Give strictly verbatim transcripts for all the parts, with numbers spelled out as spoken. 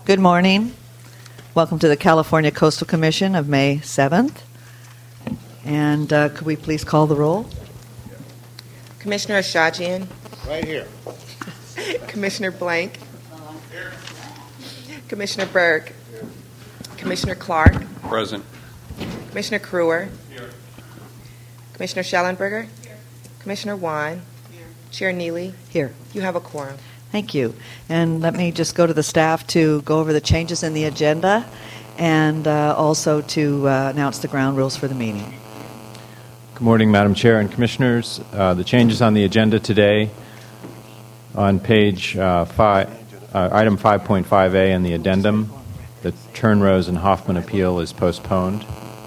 Good morning. Welcome to the California Coastal Commission of May seventh. And uh, could we please call the roll? Commissioner Ashajian. Right here. Commissioner Blank. Here. Commissioner Burke. Here. Commissioner Clark. Present. Commissioner Crewer. Here. Commissioner Schellenberger. Here. Commissioner Wan. Here. Chair Neely. Here. You have a quorum. Thank you. And let me just go to the staff to go over the changes in the agenda and uh, also to uh, announce the ground rules for the meeting. Good morning, Madam Chair and Commissioners. Uh, the changes on the agenda today on page uh, five, uh, item five point five A in the addendum, the Turnrose and Hoffman appeal is postponed.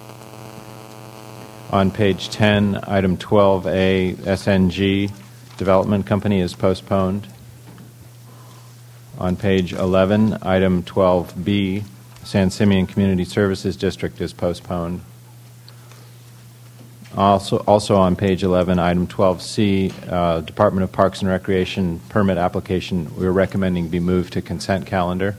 On page ten, item twelve A, S N G Development Company is postponed. On page eleven, item twelve B, San Simeon Community Services District is postponed. Also, also on page eleven, item twelve C, uh, Department of Parks and Recreation permit application, we're recommending be moved to consent calendar.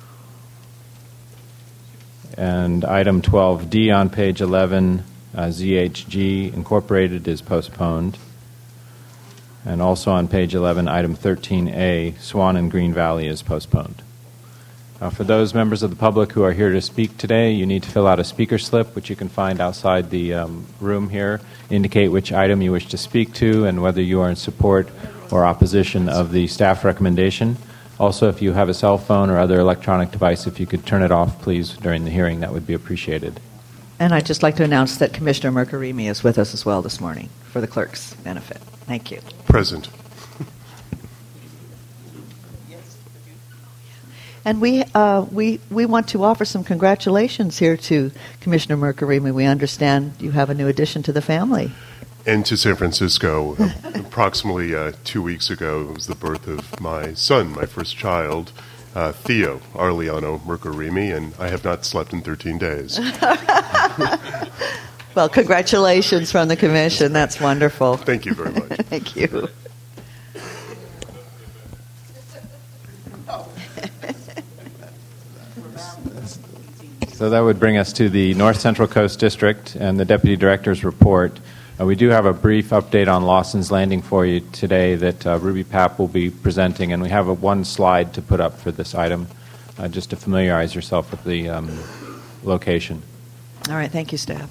And item twelve D on page eleven, uh, Z H G Incorporated is postponed. And also on page eleven, item thirteen A, Swan and Green Valley is postponed. Uh, for those members of the public who are here to speak today, you need to fill out a speaker slip, which you can find outside the um, room here. Indicate which item you wish to speak to and whether you are in support or opposition of the staff recommendation. Also, if you have a cell phone or other electronic device, if you could turn it off, please, during the hearing, that would be appreciated. And I'd just like to announce that Commissioner Mercarimi is with us as well this morning for the clerk's benefit. Thank you. Present. And we uh, we we want to offer some congratulations here to Commissioner Mercarimi. We understand you have a new addition to the family. And to San Francisco. Approximately uh, two weeks ago, it was the birth of my son, my first child, uh, Theo Arliano Mercarimi, and I have not slept in thirteen days. Well, congratulations from the Commission. That's wonderful. Thank you very much. Thank you. So that would bring us to the North Central Coast District and the Deputy Director's report. Uh, we do have a brief update on Lawson's Landing for you today that uh, Ruby Papp will be presenting, and we have a one slide to put up for this item, uh, just to familiarize yourself with the um, location. All right. Thank you, staff.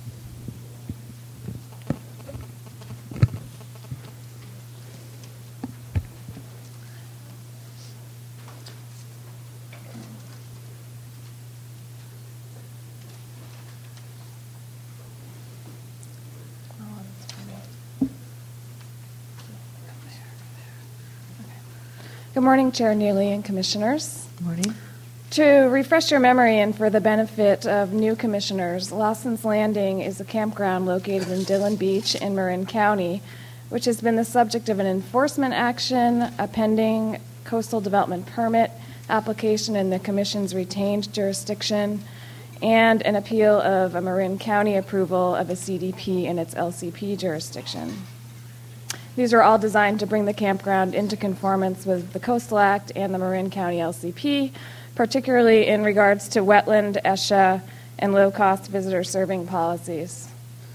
Good morning, Chair Neely and Commissioners. Good morning. To refresh your memory and for the benefit of new commissioners, Lawson's Landing is a campground located in Dillon Beach in Marin County, which has been the subject of an enforcement action, a pending coastal development permit application in the Commission's retained jurisdiction, and an appeal of a Marin County approval of a C D P in its L C P jurisdiction. These are all designed to bring the campground into conformance with the Coastal Act and the Marin County L C P, particularly in regards to wetland, E S H A, and low-cost visitor serving policies.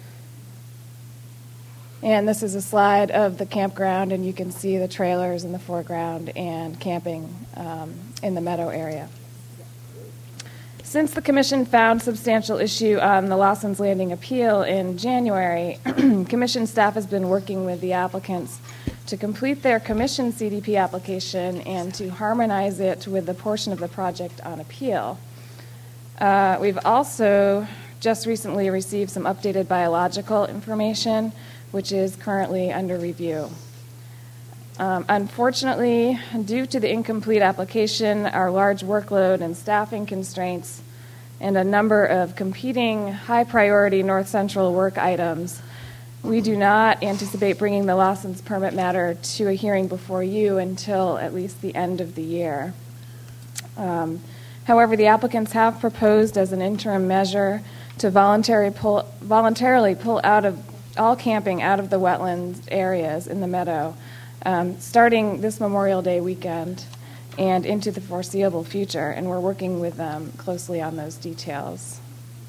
And this is a slide of the campground, and you can see the trailers in the foreground and camping um, in the meadow area. Since the Commission found substantial issue on the Lawson's Landing appeal in January, Commission staff has been working with the applicants to complete their Commission C D P application and to harmonize it with the portion of the project on appeal. Uh, we've also just recently received some updated biological information, which is currently under review. Um, unfortunately, due to the incomplete application, our large workload and staffing constraints, and a number of competing high-priority North Central work items, we do not anticipate bringing the Lawson's permit matter to a hearing before you until at least the end of the year. Um, however, the applicants have proposed as an interim measure to voluntary pull, voluntarily pull out of all camping out of the wetlands areas in the meadow, Um, starting this Memorial Day weekend, and into the foreseeable future, and we're working with them closely on those details.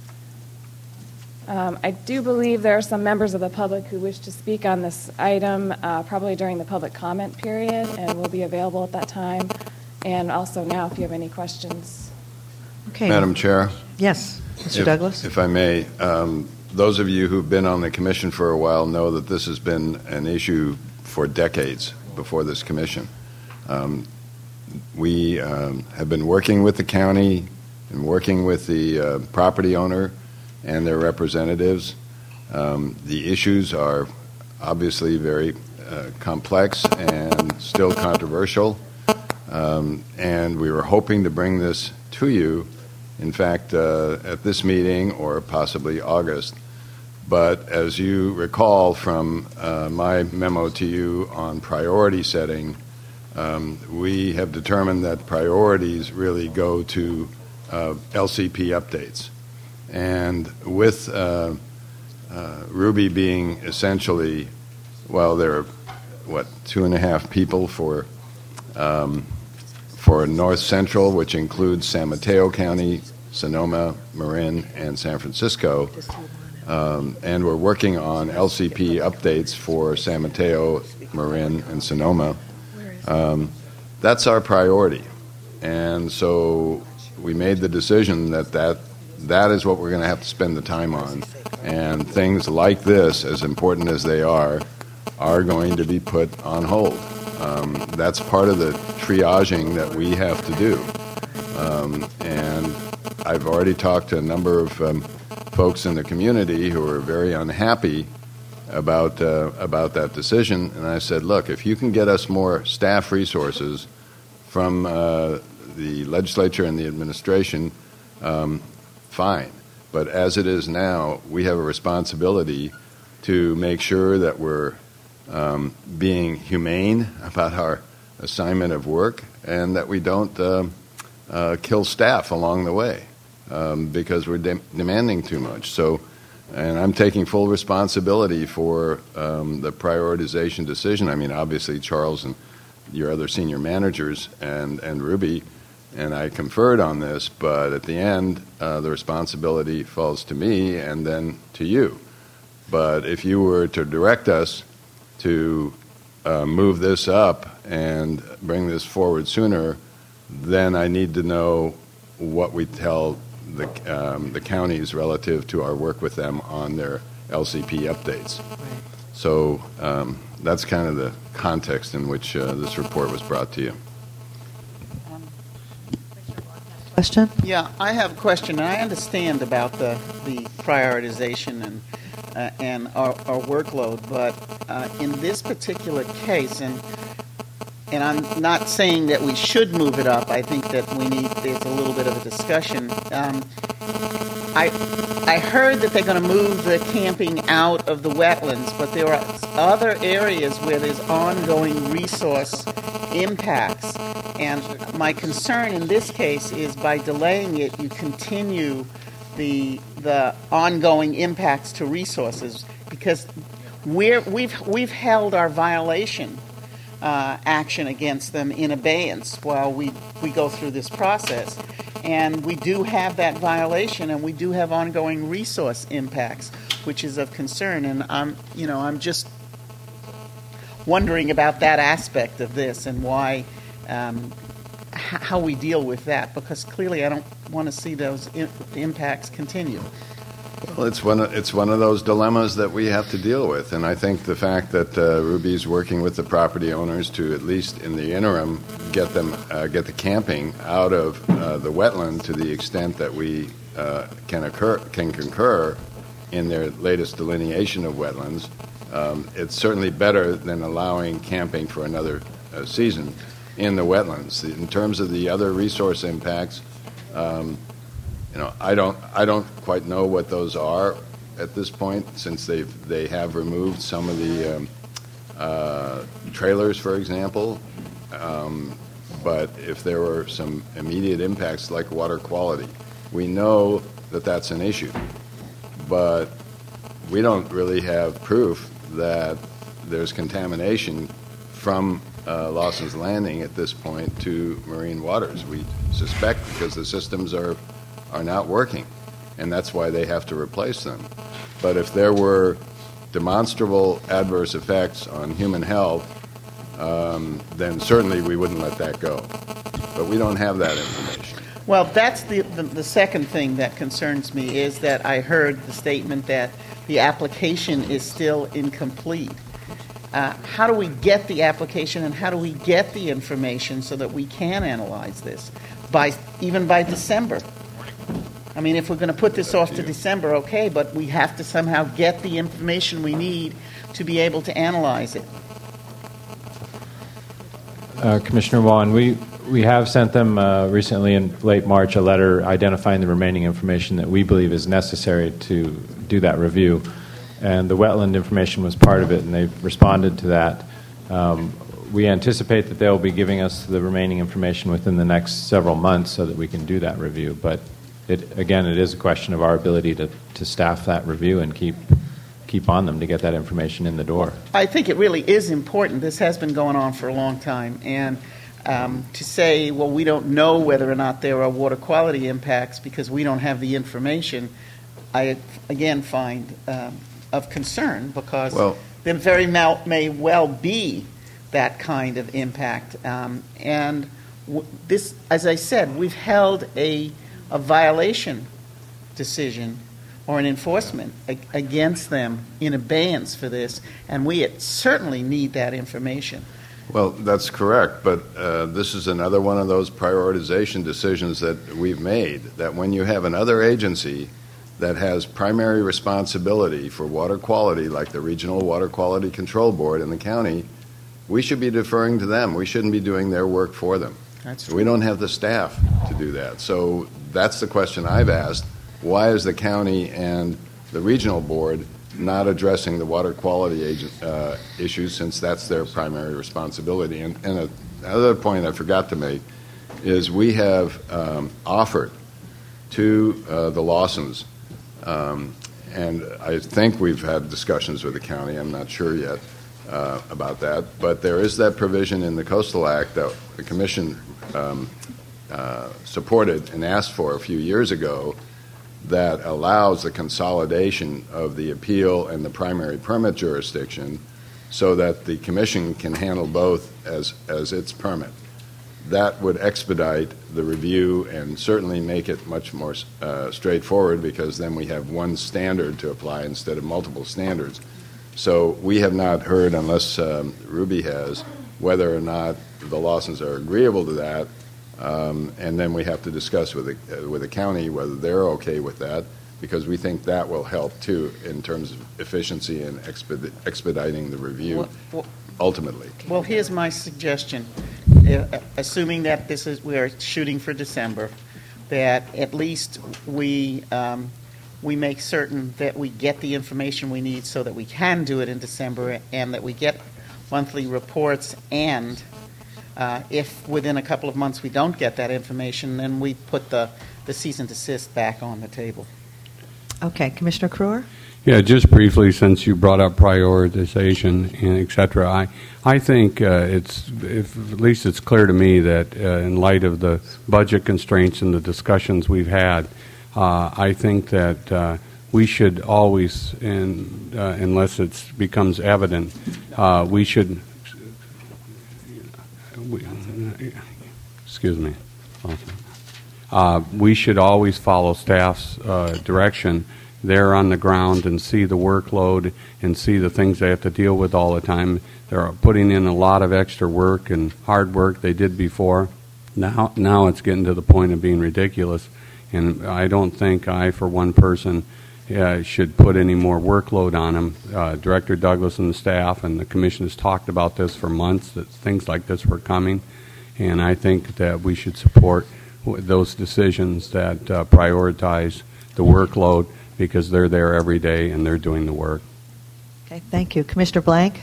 Um, I do believe there are some members of the public who wish to speak on this item, uh, probably during the public comment period, and will be available at that time, and also now if you have any questions. Okay. Madam Chair? Yes, Mister If, Douglas? if I may, um, those of you who've been on the commission for a while know that this has been an issue for decades before this commission. Um, we um, have been working with the county and working with the uh, property owner and their representatives. Um, the issues are obviously very uh, complex and still controversial, um, and we were hoping to bring this to you, in fact, uh, at this meeting or possibly August. But as you recall from uh, my memo to you on priority setting, um, we have determined that priorities really go to uh, L C P updates. And with uh, uh, Ruby being essentially, well, there are, what, two and a half people for um, for North Central, which includes San Mateo County, Sonoma, Marin, and San Francisco. Um, and we're working on L C P updates for San Mateo, Marin, and Sonoma. Um, that's our priority. And so we made the decision that that That is what we're going to have to spend the time on. And things like this, as important as they are, are going to be put on hold. Um, that's part of the triaging that we have to do. Um, and I've already talked to a number of um, folks in the community who are very unhappy about, uh, about that decision. And I said, look, if you can get us more staff resources from uh, the legislature and the administration, um, fine. But as it is now, we have a responsibility to make sure that we're um, being humane about our assignment of work and that we don't uh, uh, kill staff along the way um, because we're de- demanding too much. So, and I'm taking full responsibility for um, the prioritization decision. I mean, obviously, Charles and your other senior managers and, and Ruby and I conferred on this, but at the end, uh, the responsibility falls to me and then to you. But if you were to direct us to uh, move this up and bring this forward sooner, then I need to know what we tell the, um, the counties relative to our work with them on their L C P updates. Right. So um, that's kind of the context in which uh, this report was brought to you. Question? Yeah, I have a question, and I understand about the, the prioritization and uh, and our, our workload, but uh, in this particular case, and and I'm not saying that we should move it up. I think that we need there's a little bit of a discussion. Um, I I heard that they're going to move the camping out of the wetlands, but there are other areas where there's ongoing resource impacts. And my concern in this case is by delaying it, you continue the the ongoing impacts to resources because we're, we've we've held our violation uh, action against them in abeyance while we we go through this process, and we do have that violation, and we do have ongoing resource impacts, which is of concern. And I'm you know I'm just wondering about that aspect of this and why. Um, h- how we deal with that, because clearly I don't want to see those in- impacts continue. Well, it's one of, it's one of those dilemmas that we have to deal with, and I think the fact that uh, Ruby's working with the property owners to at least in the interim get them uh, get the camping out of uh, the wetland to the extent that we uh, can occur can concur in their latest delineation of wetlands. Um, it's certainly better than allowing camping for another uh, season in the wetlands. In terms of the other resource impacts, um, you know, I don't, I don't quite know what those are at this point, since they've they have removed some of the um, uh, trailers, for example. Um, but if there were some immediate impacts like water quality, we know that that's an issue. But we don't really have proof that there's contamination from uh, Lawson's Landing at this point to marine waters. We suspect because the systems are are not working, and that's why they have to replace them. But if there were demonstrable adverse effects on human health, um, then certainly we wouldn't let that go. But we don't have that information. Well, that's the, the, the second thing that concerns me is that I heard the statement that the application is still incomplete. Uh, how do we get the application and how do we get the information so that we can analyze this, by even by December? I mean, if we're going to put this off to December, okay, but we have to somehow get the information we need to be able to analyze it. Uh, Commissioner Wan, we, we have sent them uh, recently in late March a letter identifying the remaining information that we believe is necessary to do that review. And the wetland information was part of it, and they've responded to that. Um, we anticipate that they'll be giving us the remaining information within the next several months so that we can do that review. But it, again, it is a question of our ability to, to staff that review and keep keep on them to get that information in the door. I think it really is important. This has been going on for a long time. And um, to say, well, we don't know whether or not there are water quality impacts because we don't have the information, I, again, find um, of concern because Well, there very mal- may well be that kind of impact. Um, and w- this, as I said, we've held a, a violation decision or an enforcement ag- against them in abeyance for this, and we certainly need that information. Well, that's correct, but uh, this is another one of those prioritization decisions that we've made, that when you have another agency that has primary responsibility for water quality, like the Regional Water Quality Control Board in the county, we should be deferring to them. We shouldn't be doing their work for them. That's true. We don't have the staff to do that. So that's the question I've asked. Why is the county and the regional board not addressing the water quality agent, uh, issues, since that's their primary responsibility? And, and a, another point I forgot to make is we have um, offered to uh, the Lawsons, um, and I think we've had discussions with the county, I'm not sure yet uh, about that, but there is that provision in the Coastal Act that the Commission um, uh, supported and asked for a few years ago that allows the consolidation of the appeal and the primary permit jurisdiction so that the Commission can handle both as, as its permit. That would expedite the review and certainly make it much more uh, straightforward, because then we have one standard to apply instead of multiple standards. So we have not heard, unless um, Ruby has, whether or not the Lawsons are agreeable to that. Um, and then we have to discuss with the, uh, with the county whether they're okay with that, because we think that will help too in terms of efficiency and expedi- expediting the review Well, well, ultimately. well, here's my suggestion. Uh, assuming that this is, we are shooting for December, that at least we um, we make certain that we get the information we need so that we can do it in December, and that we get monthly reports, and Uh, if within a couple of months we don't get that information, then we put the, the cease and desist back on the table. Okay, Commissioner Kruer? Yeah, just briefly, since you brought up prioritization and et cetera, I, I think uh, it's, if, at least it's clear to me that uh, in light of the budget constraints and the discussions we've had, uh, I think that uh, we should always, in, uh, unless it becomes evident, uh, we should We, excuse me. Uh, we should always follow staff's uh, direction. They're on the ground and see the workload and see the things they have to deal with all the time. They're putting in a lot of extra work and hard work they did before. Now, now it's getting to the point of being ridiculous, and I don't think I, for one person, uh, should put any more workload on them. Uh, Director Douglas and the staff and the Commission has talked about this for months, that things like this were coming, and I think that we should support w- those decisions that uh, prioritize the workload, because they're there every day and they're doing the work. Okay, thank you. Commissioner Blank?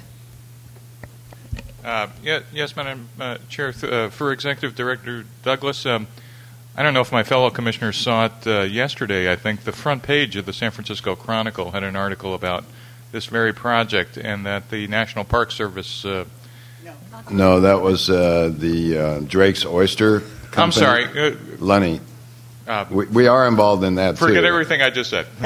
Uh, yeah, yes, Madam uh, Chair. Th- uh, for Executive Director Douglas, um, I don't know if my fellow commissioners saw it uh, yesterday. I think the front page of the San Francisco Chronicle had an article about this very project, and that the National Park Service uh, No, that was uh, the uh, Drake's Oyster Company. I'm sorry. Uh, Lenny. Uh, We, we are involved in that, forget too. everything I just said.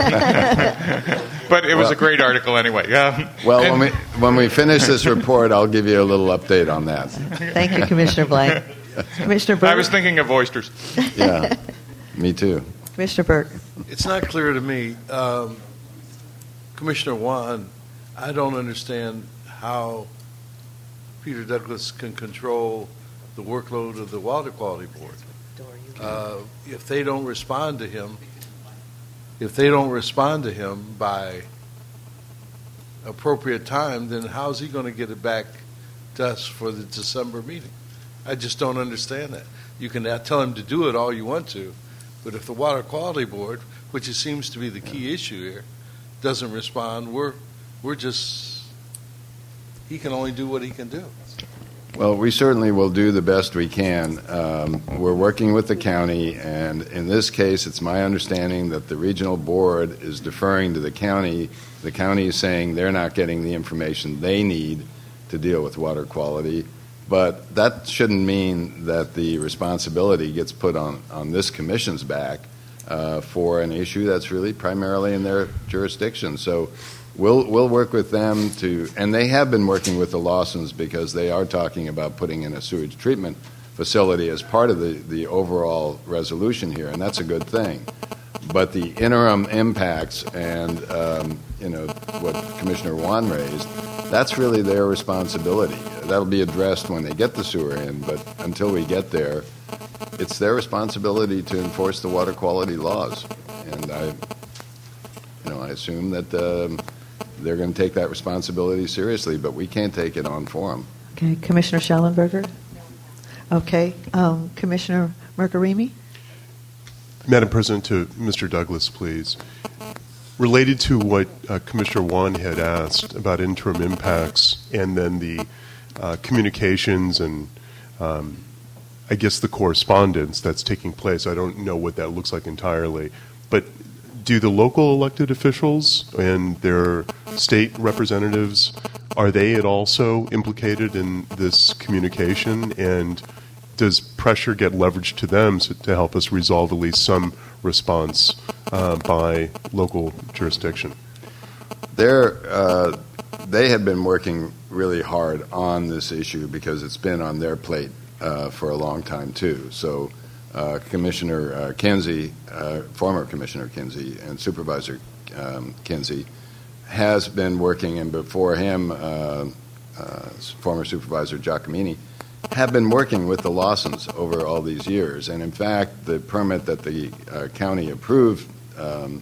Uh, but it was Well- a great article anyway. Um, Well, and- when we, when we finish this report, I'll give you a little update on that. Thank you, Commissioner Blank. Commissioner Burke. I was thinking of oysters. Yeah, me too. Commissioner Burke. It's not clear to me, um, Commissioner Juan, I don't understand how Peter Douglas can control the workload of the Water Quality Board. Uh, if they don't respond to him, if they don't respond to him by appropriate time, then how's he going to get it back to us for the December meeting? I just don't understand that. You can tell him to do it all you want to, but if the Water Quality Board, which it seems to be the key issue here, doesn't respond, we're we're just, he can only do what he can do. Well, we certainly will do the best we can. Um, we're working with the county, and in this case, it's my understanding that the regional board is deferring to the county. The county is saying they're not getting the information they need to deal with water quality. But that shouldn't mean that the responsibility gets put on, on this commission's back uh, for an issue that's really primarily in their jurisdiction. So we'll we'll work with them to, and they have been working with the Lawsons because they are talking about putting in a sewage treatment facility as part of the, the overall resolution here, and that's a good thing. But the interim impacts and, um, you know, what Commissioner Juan raised, that's really their responsibility. That'll be addressed when they get the sewer in, but until we get there, it's their responsibility to enforce the water quality laws. And I, you know, I assume that um, they're going to take that responsibility seriously, but we can't take it on for them. Okay, Commissioner Schallenberger? Okay, um, Commissioner Mercarimi? Madam President, to Mister Douglas, please. Related to what uh, Commissioner Juan had asked about interim impacts and then the uh, communications and um, I guess the correspondence that's taking place, I don't know what that looks like entirely, but do the local elected officials and their state representatives, are they at also implicated in this communication, and does pressure get leveraged to them so, to help us resolve at least some response uh, by local jurisdiction? They're, uh, they have been working really hard on this issue because it's been on their plate uh, for a long time, too. So uh, Commissioner uh, Kinsey, uh, former Commissioner Kinsey, and Supervisor um, Kinsey has been working, and before him, uh, uh, former Supervisor Giacomini, have been working with the Lawsons over all these years. And in fact, the permit that the uh, county approved um,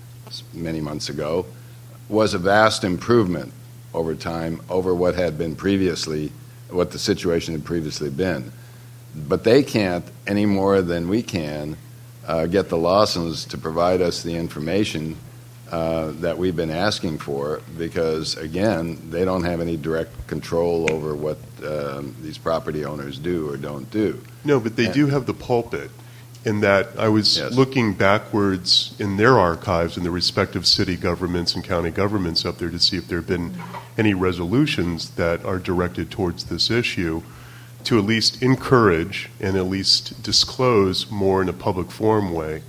many months ago was a vast improvement over time over what had been previously, what the situation had previously been. But they can't, any more than we can, uh, get the Lawsons to provide us the information uh, that we've been asking for, because, again, they don't have any direct control over what um, these property owners do or don't do. No, but they And- do have the pulpit, in that I was Yes. looking backwards in their archives in the respective city governments and county governments up there to see if there have been any resolutions that are directed towards this issue to at least encourage and at least disclose more in a public forum way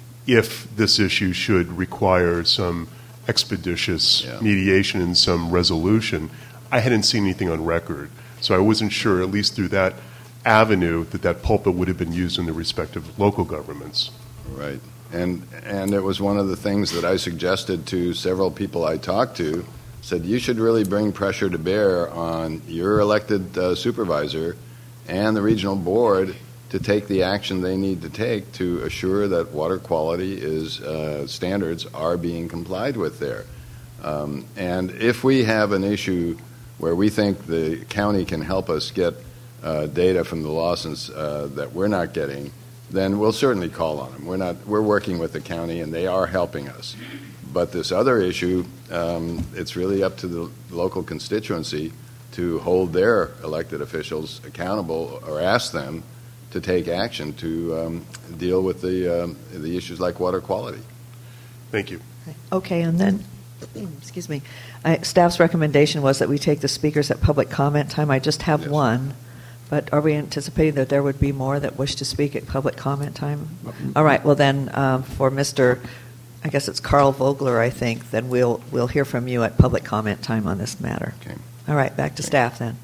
if this issue should require some expeditious Yeah. mediation and some resolution. I hadn't seen anything on record, so I wasn't sure, at least through that avenue, that that pulpit would have been used in the respective local governments. Right. And and it was one of the things that I suggested to several people I talked to, said you should really bring pressure to bear on your elected uh, supervisor and the regional board to take the action they need to take to assure that water quality is uh, standards are being complied with there. Um, and if we have an issue where we think the county can help us get uh, data from the Lawsons uh, that we're not getting, then we'll certainly call on them. We're not. We're working with the county, and they are helping us. But this other issue, um, it's really up to the local constituency to hold their elected officials accountable, or ask them to take action to um, deal with the um, the issues like water quality. Thank you. Okay, and then excuse me, I, staff's recommendation was that we take the speakers at public comment time. I just have Yes. one, but are we anticipating that there would be more that wish to speak at public comment time? All right, well then, um, for Mister I guess it's Carl Vogler, I think, then we'll we'll hear from you at public comment time on this matter. Okay. All right, back to staff then.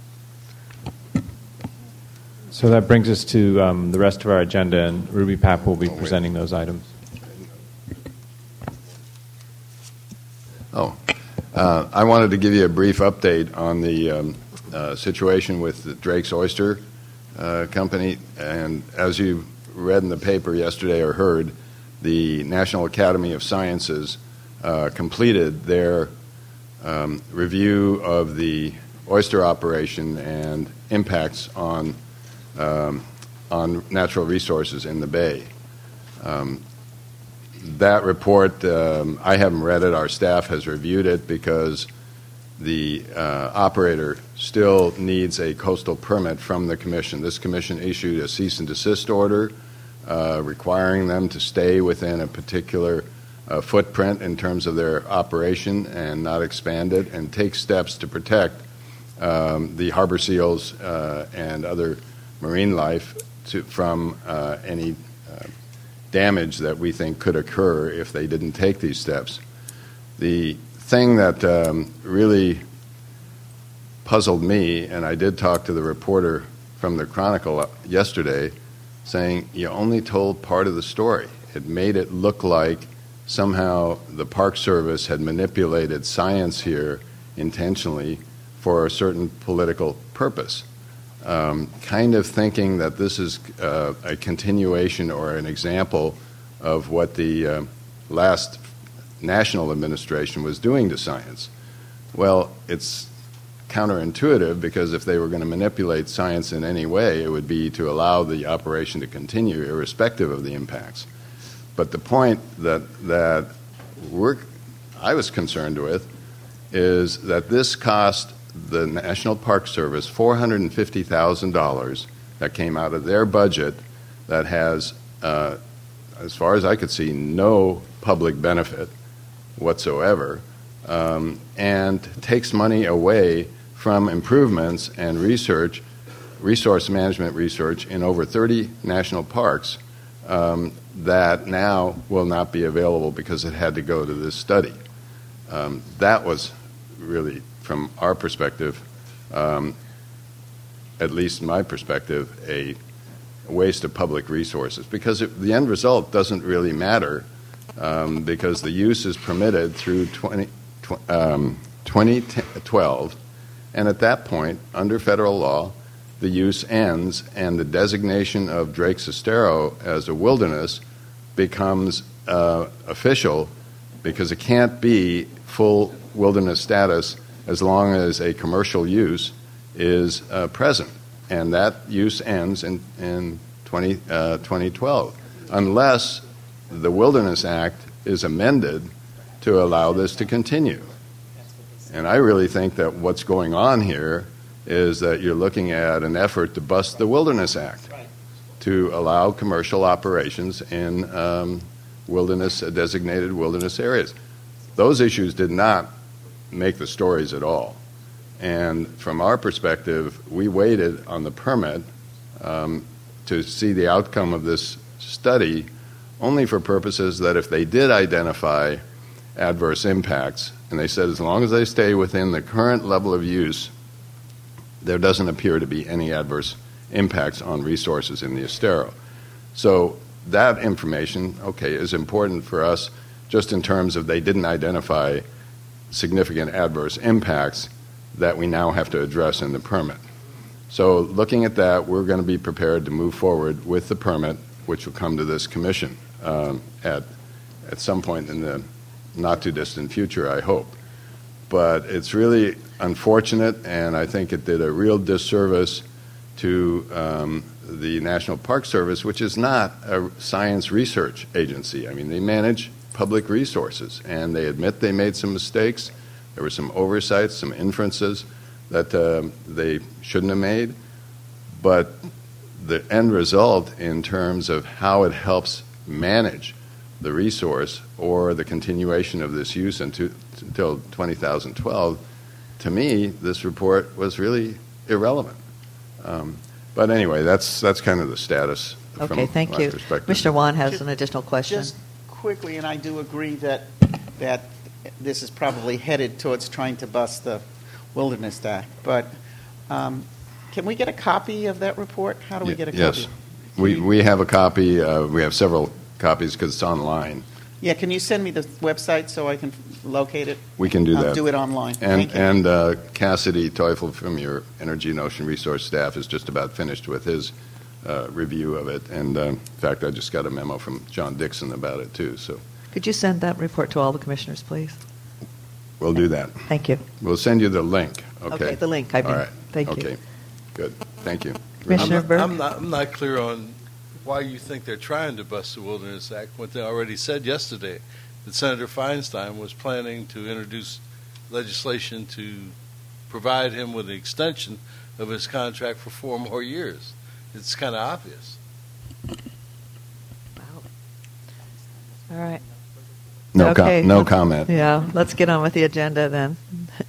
So that brings us to um, the rest of our agenda, and Ruby Papp will be Oh, wait. presenting those items. Oh, uh, I wanted to give you a brief update on the um, uh, situation with the Drake's Oyster uh, Company. And as you read in the paper yesterday or heard, the National Academy of Sciences uh, completed their um, review of the oyster operation and impacts on um, on natural resources in the bay. Um, that report, um, I haven't read it. Our staff has reviewed it because the uh, operator still needs a coastal permit from the commission. This commission issued a cease and desist order uh, requiring them to stay within a particular uh, footprint in terms of their operation and not expand it, and take steps to protect um, the harbor seals uh, and other marine life to, from uh, any uh, damage that we think could occur if they didn't take these steps. The thing that um, really puzzled me, and I did talk to the reporter from the Chronicle yesterday, saying you only told part of the story. It made it look like somehow the Park Service had manipulated science here intentionally for a certain political purpose. Um, kind of thinking that this is uh, a continuation or an example of what the uh, last national administration was doing to science. Well, it's counterintuitive, because if they were going to manipulate science in any way, it would be to allow the operation to continue irrespective of the impacts. But the point that that we're, I was concerned with is that this cost the National Park Service four hundred fifty thousand dollars that came out of their budget that has, uh, as far as I could see, no public benefit whatsoever, um, and takes money away from improvements and research, resource management research in over thirty national parks um, that now will not be available because it had to go to this study. Um, that was really, from our perspective, um, at least my perspective, a waste of public resources, because it, the end result doesn't really matter, um, because the use is permitted through twenty, um, twenty twelve, and at that point, under federal law, the use ends and the designation of Drake's Estero as a wilderness becomes uh, official, because it can't be full wilderness status as long as a commercial use is uh, present. And that use ends in, in twenty, uh, twenty twelve, unless the Wilderness Act is amended to allow this to continue. And I really think that what's going on here is that you're looking at an effort to bust the Wilderness Act to allow commercial operations in um, wilderness, uh, designated wilderness areas. Those issues did not make the stories at all. And from our perspective, we waited on the permit um, to see the outcome of this study only for purposes that if they did identify adverse impacts, and they said as long as they stay within the current level of use, there doesn't appear to be any adverse impacts on resources in the Estero. So that information, okay, is important for us just in terms of they didn't identify significant adverse impacts that we now have to address in the permit. So looking at that, we're going to be prepared to move forward with the permit, which will come to this commission um, at at some point in the not-too-distant future, I hope. But it's really unfortunate, and I think it did a real disservice to um, the National Park Service, which is not a science research agency. I mean, they manage public resources, and they admit they made some mistakes. There were some oversights, some inferences that uh, they shouldn't have made. But the end result in terms of how it helps manage the resource or the continuation of this use into, until two thousand twelve, to me, this report was really irrelevant. Um, but anyway, that's that's kind of the status Okay, from thank my you. perspective. Commissioner Juan has Just- an additional question. Just quickly, and I do agree that that this is probably headed towards trying to bust the Wilderness Act. But um, can we get a copy of that report? How do we Ye- get a yes. copy? We, we have a copy. Uh, we have several copies because it's online. Yeah, can you send me the website so I can locate it? We can do I'll that. do it online. And, Thank you. and uh, Cassidy Teufel from your Energy and Ocean Resource staff is just about finished with his uh, review of it. And uh, in fact, I just got a memo from John Dixon about it, too. So Could you send that report to all the commissioners, please? we'll do that. Thank you. We'll send you the link. Okay, Okay, the link, I mean. All right. Thank you. Okay, good. Thank you. Commissioner I'm not, Burke? I'm not, I'm not clear on why you think they're trying to bust the Wilderness Act, what they already said yesterday, that Senator Feinstein was planning to introduce legislation to provide him with an extension of his contract for four more years. It's kind of obvious. All right. No, com- Okay. no comment. Yeah, let's get on with the agenda then.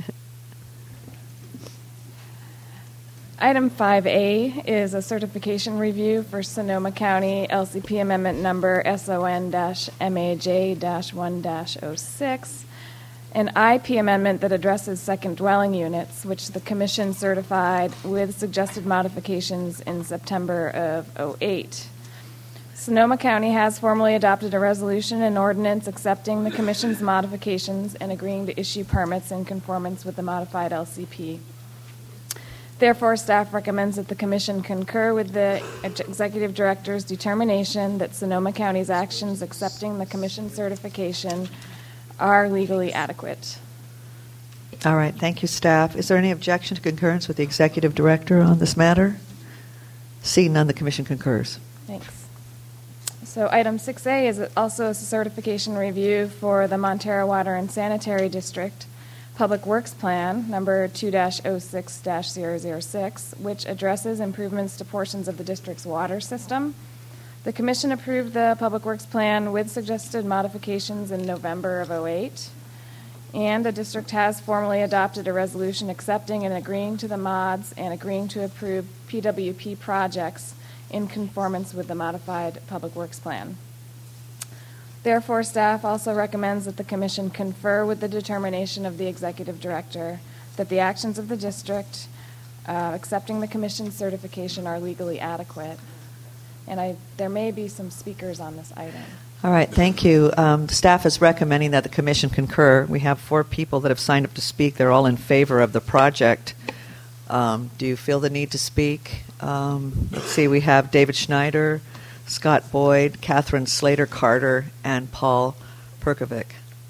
Item five A is a certification review for Sonoma County L C P Amendment Number S O N M A J one oh six, an I P amendment that addresses second dwelling units, which the Commission certified with suggested modifications in September of oh eight. Sonoma County has formally adopted a resolution and ordinance accepting the Commission's modifications and agreeing to issue permits in conformance with the modified L C P. Therefore, staff recommends that the Commission concur with the Executive Director's determination that Sonoma County's actions accepting the Commission certification are legally adequate. All right, thank you, staff. Is there any objection to concurrence with the Executive Director on this matter? Seeing none, the Commission concurs. Thanks. So item six A is also a certification review for the Montero Water and Sanitary District Public Works Plan, number two dash oh six dash zero zero six, which addresses improvements to portions of the district's water system. The Commission approved the Public Works Plan with suggested modifications in November of oh eight, and the district has formally adopted a resolution accepting and agreeing to the mods and agreeing to approve P W P projects in conformance with the modified Public Works Plan. Therefore, staff also recommends that the Commission confer with the determination of the Executive Director that the actions of the district uh, accepting the Commission's certification are legally adequate. And I, there may be some speakers on this item. All right, thank you. Um, the staff is recommending that the Commission concur. We have four people that have signed up to speak. They're all in favor of the project. Um, do you feel the need to speak? Um, let's see, we have David Schneider, Scott Boyd, Catherine Slater-Carter, and Paul Perkovic.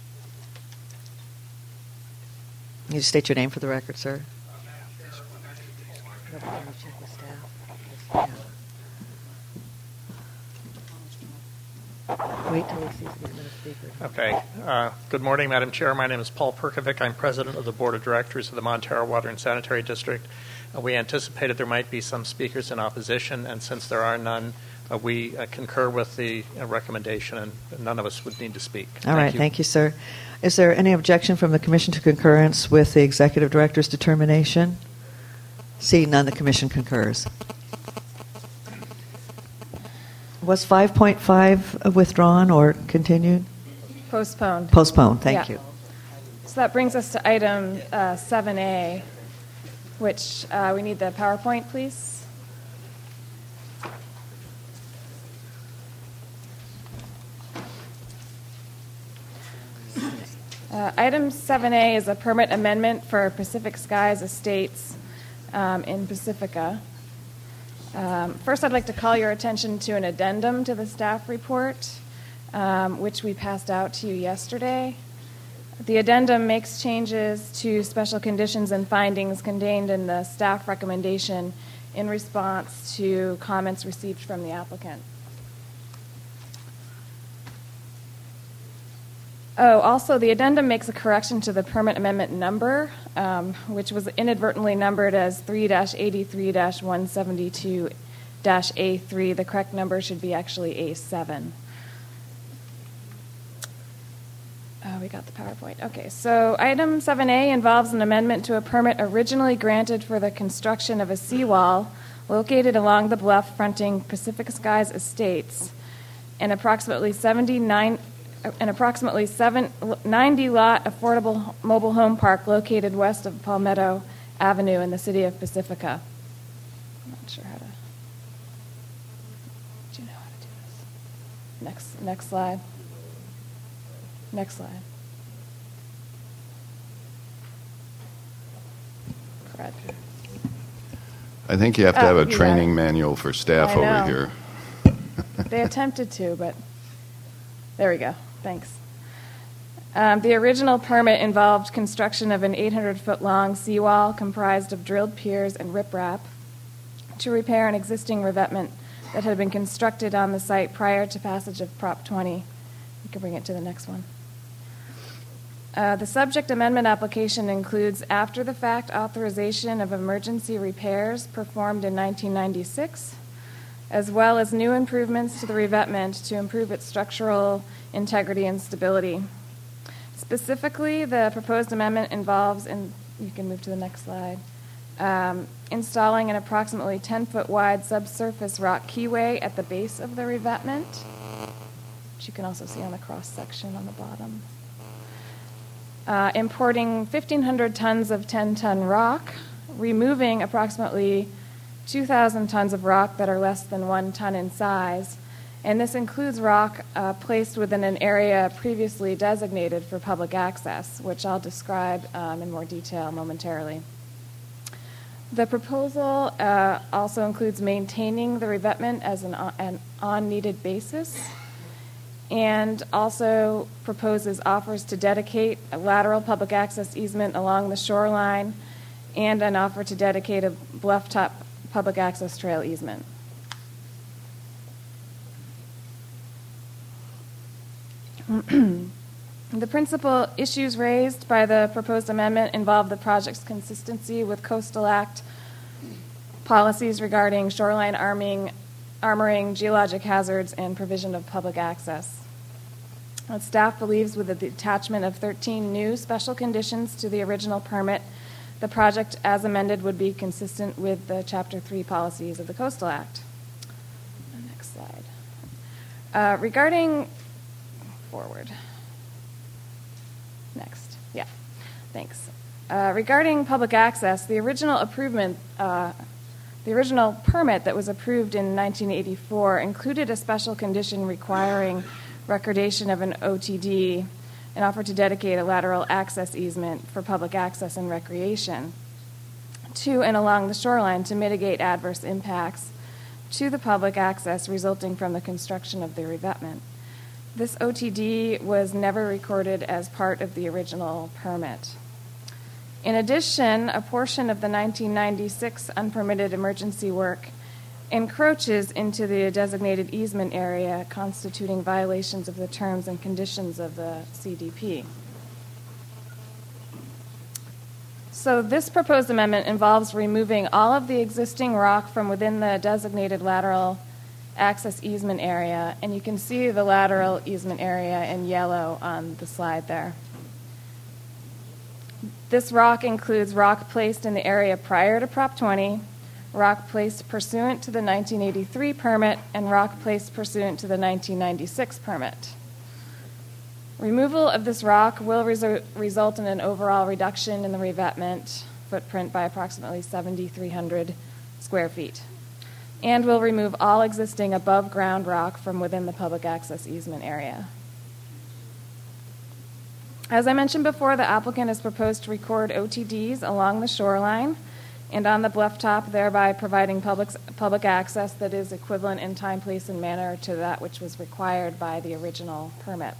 Can you state your name for the record, sir? Wait till we see if there's been a speaker. Okay. Uh, good morning, Madam Chair. My name is Paul Perkovic. I'm president of the Board of Directors of the Montero Water and Sanitary District. Uh, we anticipated there might be some speakers in opposition, and since there are none, uh, we uh, concur with the uh, recommendation, and none of us would need to speak. All Thank right, you. thank you, sir. Is there any objection from the Commission to concurrence with the Executive Director's determination? Seeing none, the Commission concurs. Was five point five withdrawn or continued? Postponed. Postponed, thank Yeah. you. So that brings us to item uh, seven A, which uh, we need the PowerPoint, please. Uh, item seven A is a permit amendment for Pacific Skies Estates um, in Pacifica. Um, first, I'd like to call your attention to an addendum to the staff report, um, which we passed out to you yesterday. The addendum makes changes to special conditions and findings contained in the staff recommendation in response to comments received from the applicant. Oh, also, the addendum makes a correction to the permit amendment number, um, which was inadvertently numbered as three eighty-three one seventy-two A three. The correct number should be actually A seven. we got the PowerPoint. Okay, so item seven A involves an amendment to a permit originally granted for the construction of a seawall located along the bluff fronting Pacific Skies Estates, an approximately seventy-nine, an approximately seven, ninety lot affordable mobile home park located west of Palmetto Avenue in the city of Pacifica. I'm not sure how to. Do you know how to do this? Next, next slide. Next slide. Crud. I think you have to Oh, have a you got training it. manual for staff I over know. here. They attempted to, but there we go. Thanks. Um, the original permit involved construction of an eight hundred foot long seawall comprised of drilled piers and riprap to repair an existing revetment that had been constructed on the site prior to passage of Prop twenty. You can bring it to the next one. Uh, the subject amendment application includes after-the-fact authorization of emergency repairs performed in nineteen ninety-six, as well as new improvements to the revetment to improve its structural integrity and stability. Specifically, the proposed amendment involves, and you can move to the next slide, um, installing an approximately ten foot wide subsurface rock keyway at the base of the revetment, which you can also see on the cross section on the bottom. Uh, importing fifteen hundred tons of ten ton rock, removing approximately two thousand tons of rock that are less than one ton in size, and this includes rock uh, placed within an area previously designated for public access, which I'll describe um, in more detail momentarily. The proposal uh, also includes maintaining the revetment as an, an on-needed basis, and also proposes offers to dedicate a lateral public access easement along the shoreline and an offer to dedicate a bluff-top public access trail easement. The principal issues raised by the proposed amendment involve the project's consistency with Coastal Act policies regarding shoreline arming, armoring, geologic hazards, and provision of public access. Uh, Staff believes with the attachment of thirteen new special conditions to the original permit, the project as amended would be consistent with the Chapter three policies of the Coastal Act. Next slide. Uh, regarding, forward. Next. Yeah, thanks. Uh, regarding public access, the original improvement, uh, the original permit that was approved in nineteen eighty-four included a special condition requiring recordation of an O T D and offered to dedicate a lateral access easement for public access and recreation to and along the shoreline to mitigate adverse impacts to the public access resulting from the construction of the revetment. This O T D was never recorded as part of the original permit. In addition, a portion of the nineteen ninety-six unpermitted emergency work encroaches into the designated easement area, constituting violations of the terms and conditions of the C D P. So this proposed amendment involves removing all of the existing rock from within the designated lateral access easement area, and you can see the lateral easement area in yellow on the slide there. This rock includes rock placed in the area prior to Prop twenty, rock placed pursuant to the nineteen eighty-three permit, and rock placed pursuant to the nineteen ninety-six permit. Removal of this rock will resu- result in an overall reduction in the revetment footprint by approximately seven thousand three hundred square feet, and will remove all existing above-ground rock from within the public access easement area. As I mentioned before, the applicant has proposed to record O T Ds along the shoreline and on the bluff top, thereby providing public, public access that is equivalent in time, place, and manner to that which was required by the original permit.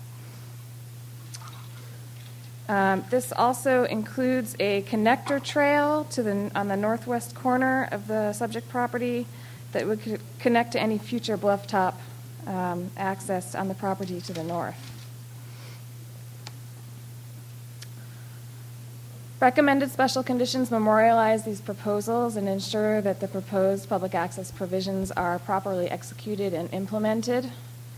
Um, this also includes a connector trail to the, on the northwest corner of the subject property that would co- connect to any future bluff top um, access on the property to the north. Recommended special conditions memorialize these proposals and ensure that the proposed public access provisions are properly executed and implemented.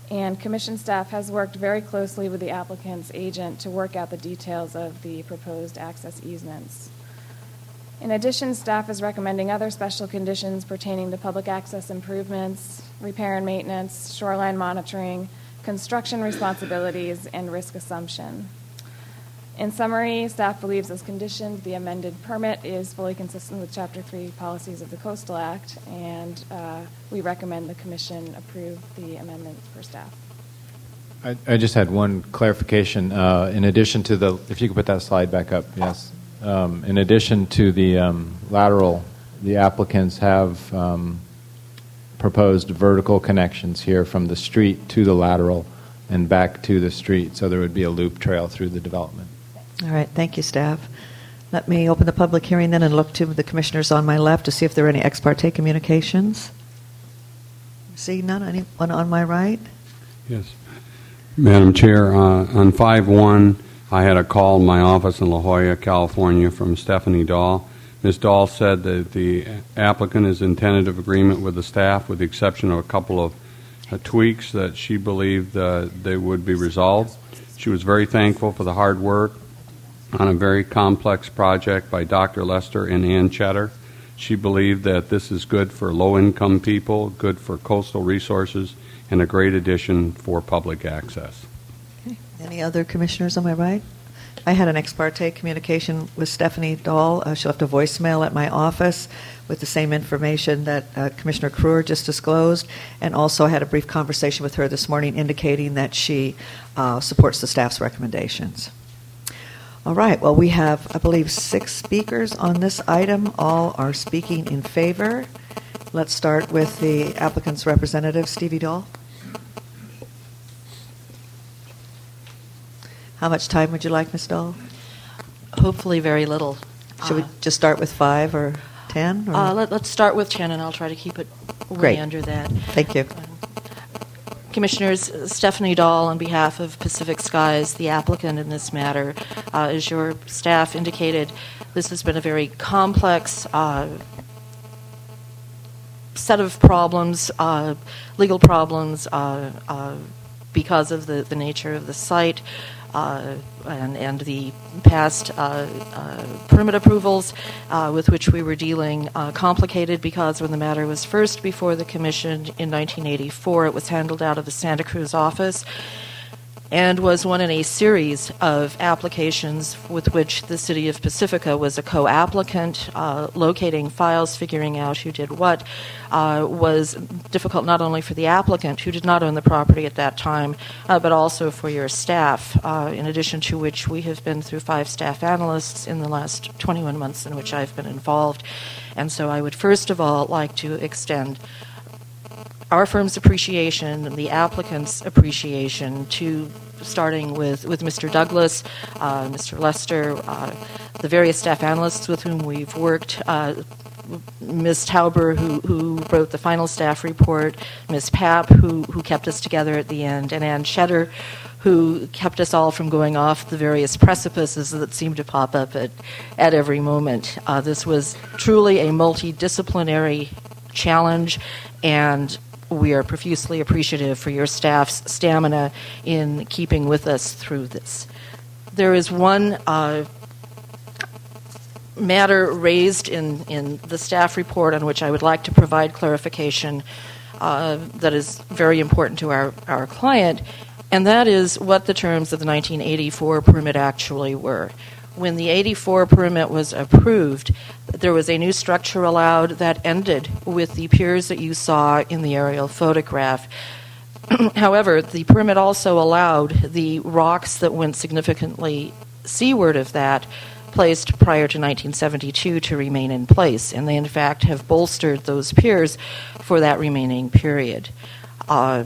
And Commission staff has worked very closely with the applicant's agent to work out the details of the proposed access easements. In addition, staff is recommending other special conditions pertaining to public access improvements, repair and maintenance, shoreline monitoring, construction responsibilities, and risk assumption. In summary, staff believes as conditioned, the amended permit is fully consistent with Chapter three policies of the Coastal Act, and uh, we recommend the Commission approve the amendment for staff. I, I just had one clarification. Uh, in addition to the, if you could put that slide back up, yes. Um, in addition to the um, lateral, the applicants have um, proposed vertical connections here from the street to the lateral and back to the street, so there would be a loop trail through the development. All right, thank you, staff. Let me open the public hearing then and look to the commissioners on my left to see if there are any ex parte communications. See none? Anyone on my right? Yes. Madam Chair, uh, on five one, I had a call in my office in La Jolla, California from Stephanie Dahl. Miz Dahl said that the applicant is in tentative agreement with the staff with the exception of a couple of uh, tweaks that she believed uh, they would be resolved. She was very thankful for the hard work on a very complex project by Doctor Lester and Ann Cheddar. She believed that this is good for low-income people, good for coastal resources, and a great addition for public access. Okay. Any other commissioners on my right? I had an ex parte communication with Stephanie Dahl. Uh, she left a voicemail at my office with the same information that uh, Commissioner Kruer just disclosed, and also had a brief conversation with her this morning indicating that she uh, supports the staff's recommendations. All right, well, we have, I believe, six speakers on this item. All are speaking in favor. Let's start with the applicant's representative, Stevie Dahl. How much time would you like, Miz Dahl? Hopefully very little. Should uh, we just start with five or ten? Or? Uh, let, let's start with ten, and I'll try to keep it way Great. under that. Thank you. Um, Commissioners, Stephanie Dahl on behalf of Pacific Skies, the applicant in this matter. Uh, as your staff indicated, this has been a very complex uh, set of problems, uh, legal problems, uh, uh, because of the, the nature of the site. Uh, and, and the past uh, uh, permit approvals uh, with which we were dealing, uh, complicated because when the matter was first before the Commission in nineteen eighty-four, it was handled out of the Santa Cruz office and was one in a series of applications with which the City of Pacifica was a co-applicant. Uh, locating files, figuring out who did what, uh, was difficult not only for the applicant, who did not own the property at that time, uh, but also for your staff, uh, in addition to which we have been through five staff analysts in the last twenty-one months in which I've been involved. And so I would first of all like to extend our firm's appreciation and the applicant's appreciation to starting with, with Mister Douglas, uh, Mister Lester, uh, the various staff analysts with whom we've worked, uh, Miz Tauber, who, who wrote the final staff report, Miz Papp, who, who kept us together at the end, and Ann Cheddar, who kept us all from going off the various precipices that seemed to pop up at, at every moment. Uh, this was truly a multidisciplinary challenge, and we are profusely appreciative for your staff's stamina in keeping with us through this. There is one uh, matter raised in, in the staff report on which I would like to provide clarification uh, that is very important to our, our client, and that is what the terms of the nineteen eighty-four permit actually were. When the eighty-four permit was approved, there was a new structure allowed that ended with the piers that you saw in the aerial photograph. However, the permit also allowed the rocks that went significantly seaward of that, placed prior to nineteen seventy-two, to remain in place, and they in fact have bolstered those piers for that remaining period. Uh,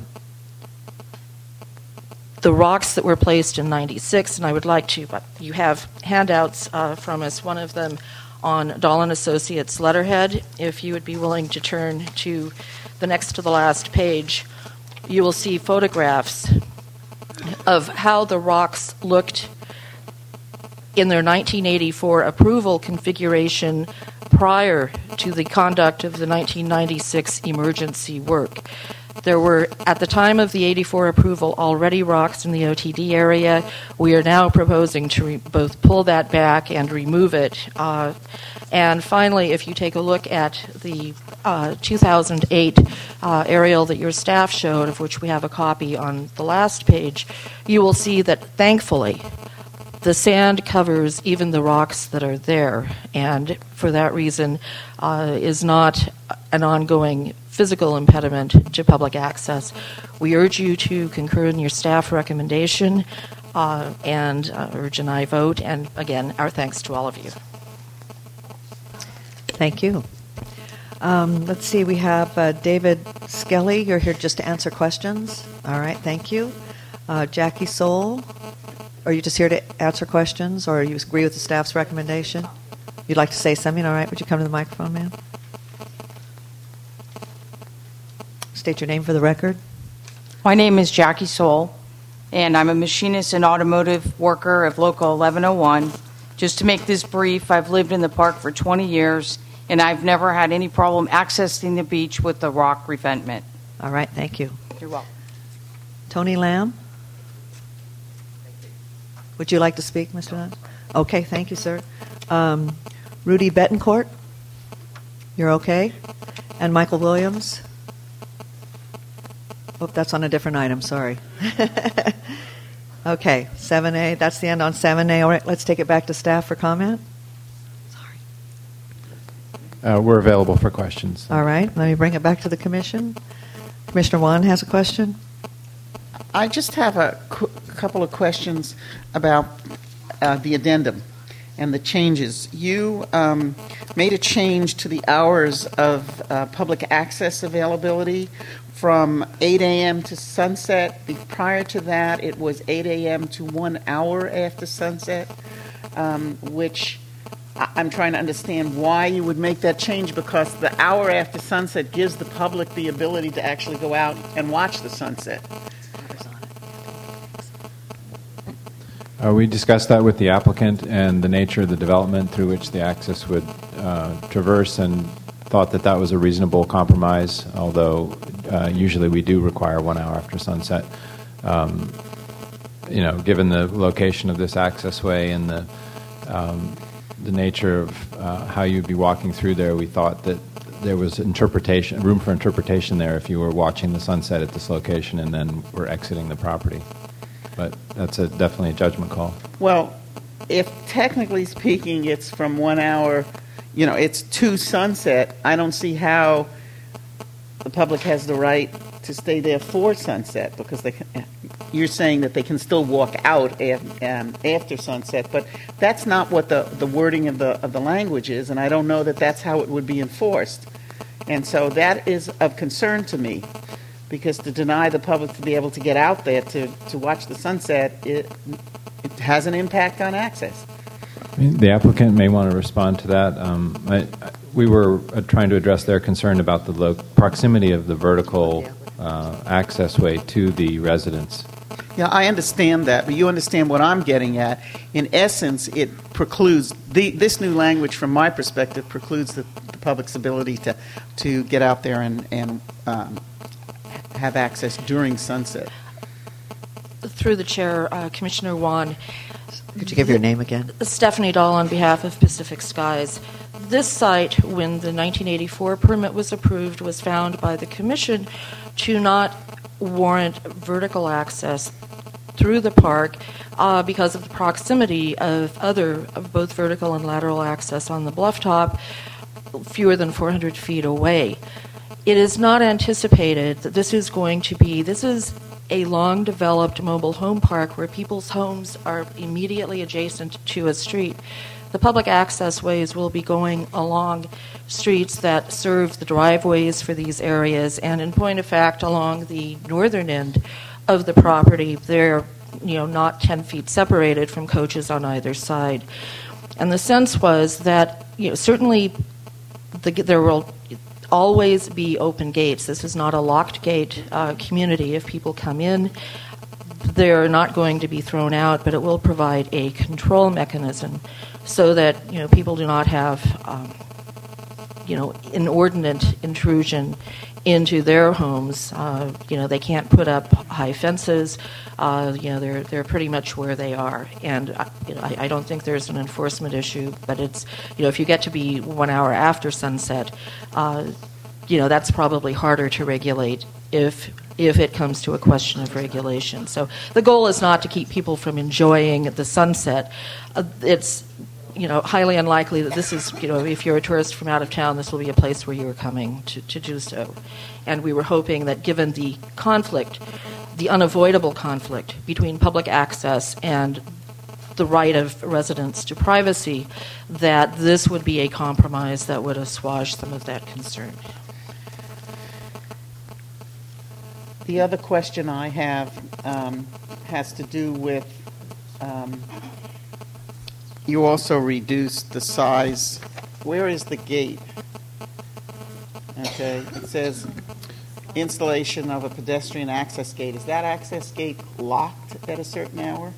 The rocks that were placed in ninety-six, and I would like to, but you have handouts uh, from us, one of them on Dahl and Associates letterhead. If you would be willing to turn to the next to the last page, you will see photographs of how the rocks looked in their nineteen eighty-four approval configuration prior to the conduct of the nineteen ninety-six emergency work. There were, at the time of the eighty-four approval, already rocks in the O T D area. We are now proposing to re- both pull that back and remove it. Uh, and finally, if you take a look at the uh, two thousand eight uh, aerial that your staff showed, of which we have a copy on the last page, you will see that, thankfully, the sand covers even the rocks that are there, and for that reason uh, is not an ongoing physical impediment to public access. We urge you to concur in your staff recommendation uh, and uh, urge an aye vote, and again, our thanks to all of you. Thank you. Um, let's see, we have uh, David Skelly. You're here just to answer questions. All right, thank you. Uh, Jackie Soul, are you just here to answer questions, or you agree with the staff's recommendation? You'd like to say something? All right, would you come to the microphone, ma'am? State your name for the record. My name is Jackie Soul, and I'm a machinist and automotive worker of Local eleven oh one. Just to make this brief, I've lived in the park for twenty years, and I've never had any problem accessing the beach with the rock revetment. All right, thank you. You're welcome. Tony Lamb? Would you like to speak, Mister Lamb? Okay, thank you, sir. Um, Rudy Betancourt? You're okay? And Michael Williams? Oh, that's on a different item, sorry. Okay, seven A, that's the end on seven A. All right, let's take it back to staff for comment. Uh, we're available for questions. All right, let me bring it back to the commission. Commissioner Wan has a question. I just have a qu- couple of questions about uh, the addendum and the changes. You um, made a change to the hours of uh, public access availability from eight a.m. to sunset. Be- prior to that, it was eight a.m. to one hour after sunset, um, which I- I'm trying to understand why you would make that change, because the hour after sunset gives the public the ability to actually go out and watch the sunset. Uh, we discussed that with the applicant and the nature of the development through which the access would uh, traverse, and thought that that was a reasonable compromise, although uh, usually we do require one hour after sunset. Um, you know, given the location of this accessway and the um, the nature of uh, how you'd be walking through there, we thought that there was interpretation, room for interpretation there if you were watching the sunset at this location and then were exiting the property. But that's a, definitely a judgment call. Well, if technically speaking it's from one hour, you know, it's to sunset, I don't see how the public has the right to stay there for sunset, because they can, you're saying that they can still walk out af, um, after sunset, but that's not what the, the wording of the of the language is, and I don't know that that's how it would be enforced. And so that is of concern to me, because to deny the public to be able to get out there to, to watch the sunset, it, it has an impact on access. I mean, the applicant may want to respond to that. Um, I, we were uh, trying to address their concern about the lo- proximity of the vertical uh, access way to the residence. Yeah, I understand that, but you understand what I'm getting at. In essence, it precludes, the, this new language from my perspective precludes the, the public's ability to, to get out there and, and um, have access during sunset. Through the chair, uh, Commissioner Wan. Could you give your name again? Stephanie Dahl on behalf of Pacific Skies. This site, when the nineteen eighty-four permit was approved, was found by the Commission to not warrant vertical access through the park uh, because of the proximity of other, of both vertical and lateral access on the bluff top, fewer than four hundred feet away. It is not anticipated that this is going to be, this is a long-developed mobile home park where people's homes are immediately adjacent to a street. The public access ways will be going along streets that serve the driveways for these areas, and in point of fact, along the northern end of the property, they're you know not ten feet separated from coaches on either side. And the sense was that you know certainly the, there will always be open gates. This is not a locked gate uh, community. If people come in, they're not going to be thrown out, but it will provide a control mechanism so that you know people do not have um, you know inordinate intrusion into their homes. Uh, you know, they can't put up high fences. Uh, you know, they're they're pretty much where they are, and I, you know, I, I don't think there's an enforcement issue. But it's, you know, if you get to be one hour after sunset, uh, you know, that's probably harder to regulate if if it comes to a question of regulation. So the goal is not to keep people from enjoying the sunset. Uh, it's, you know, highly unlikely that this is, you know, if you're a tourist from out of town, this will be a place where you are coming to, to do so. And we were hoping that given the conflict, the unavoidable conflict between public access and the right of residents to privacy, that this would be a compromise that would assuage some of that concern. The other question I have um, has to do with, um, you also reduced the size. Where is the gate? Okay, it says installation of a pedestrian access gate. Is that access gate locked at a certain hour?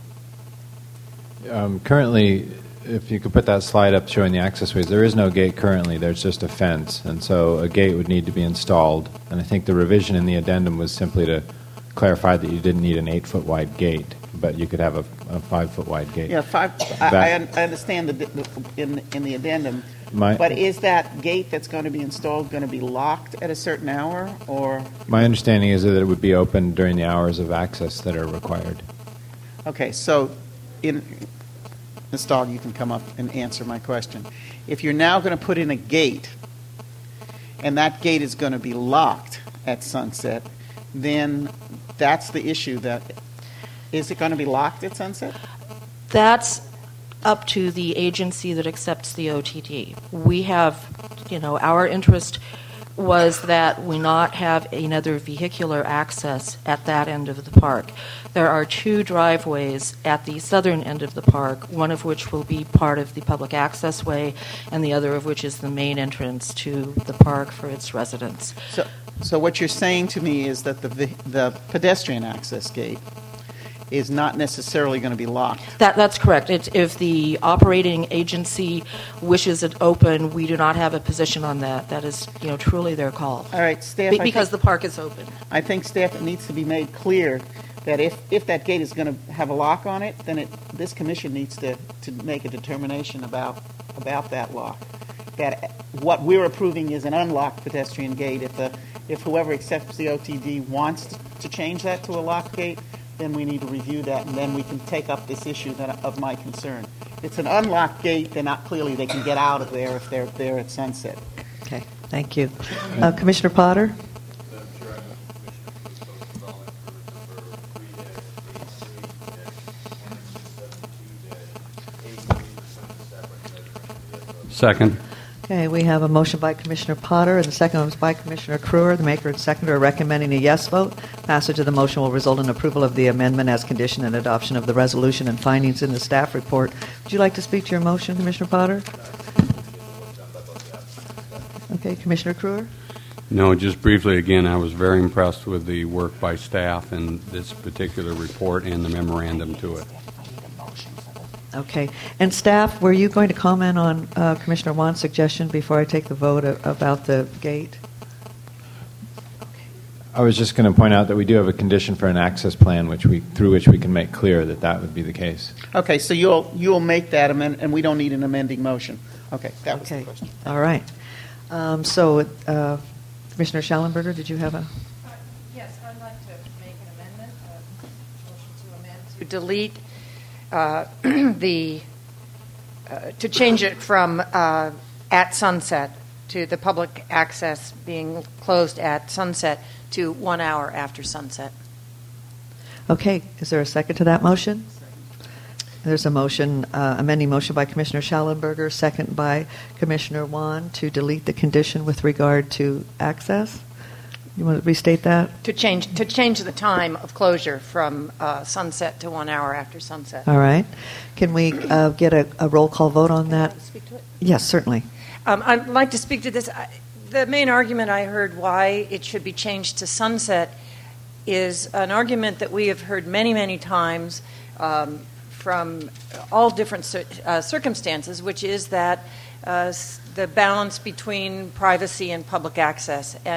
Um, currently, if you could put that slide up showing the access ways, there is no gate currently. There's just a fence, and so a gate would need to be installed. And I think the revision in the addendum was simply to clarify that you didn't need an eight-foot wide gate, but you could have a, a five-foot wide gate. Yeah, five. I, I, un- I understand the, the in in the addendum, My, but is that gate that's going to be installed going to be locked at a certain hour, or? My understanding is that it would be open during the hours of access that are required. Okay, so in Miz Stahl, you can come up and answer my question. If you're now going to put in a gate, and that gate is going to be locked at sunset, then that's the issue. That is it going to be locked at sunset? That's up to the agency that accepts the O T D. We have, you know, our interest was that we not have another vehicular access at that end of the park. There are two driveways at the southern end of the park, one of which will be part of the public access way, and the other of which is the main entrance to the park for its residents. So, so what you're saying to me is that the the pedestrian access gate is not necessarily going to be locked. That, that's correct. It, if the operating agency wishes it open, we do not have a position on that. That is, you know, truly their call. All right, staff. Be, because think, the park is open. I think, staff, it needs to be made clear that if, if that gate is going to have a lock on it, then it, this commission needs to, to make a determination about about that lock. That what we're approving is an unlocked pedestrian gate. If the if whoever accepts the O T D wants to, to change that to a locked gate, then we need to review that, and then we can take up this issue that, of my concern. If it's an unlocked gate, then not clearly they can get out of there if they're there at sunset. Okay, thank you. Uh, Commissioner Potter? Second. Okay, we have a motion by Commissioner Potter, and the second one was by Commissioner Kruer. The maker and seconder are recommending a yes vote. Passage of the motion will result in approval of the amendment as condition and adoption of the resolution and findings in the staff report. Would you like to speak to your motion, Commissioner Potter? Okay, Commissioner Kruer? No, just briefly, again, I was very impressed with the work by staff in this particular report and the memorandum to it. Okay. And staff, were you going to comment on uh, Commissioner Wan's suggestion before I take the vote a- about the gate? I was just going to point out that we do have a condition for an access plan, which we through which we can make clear that that would be the case. Okay, so you'll you'll make that amendment, and we don't need an amending motion. Okay, that was Okay. the question. All right. Um, so, uh, Commissioner Schallenberger, did you have a... Uh, yes, I'd like to make an amendment, a motion to amend to delete uh, the, uh, to change it from uh, at sunset to the public access being closed at sunset to one hour after sunset. Okay. Is there a second to that motion? There's a motion, uh, amending motion by Commissioner Schallenberger, second by Commissioner Wan to delete the condition with regard to access. You want to restate that? To change to change the time of closure from uh, sunset to one hour after sunset. All right. Can we uh, get a, a roll call vote on that? Speak to it. Yes, certainly. Um, I'd like to speak to this. I, the main argument I heard why it should be changed to sunset is an argument that we have heard many, many times um, from all different cir- uh, circumstances, which is that uh, the balance between privacy and public access. And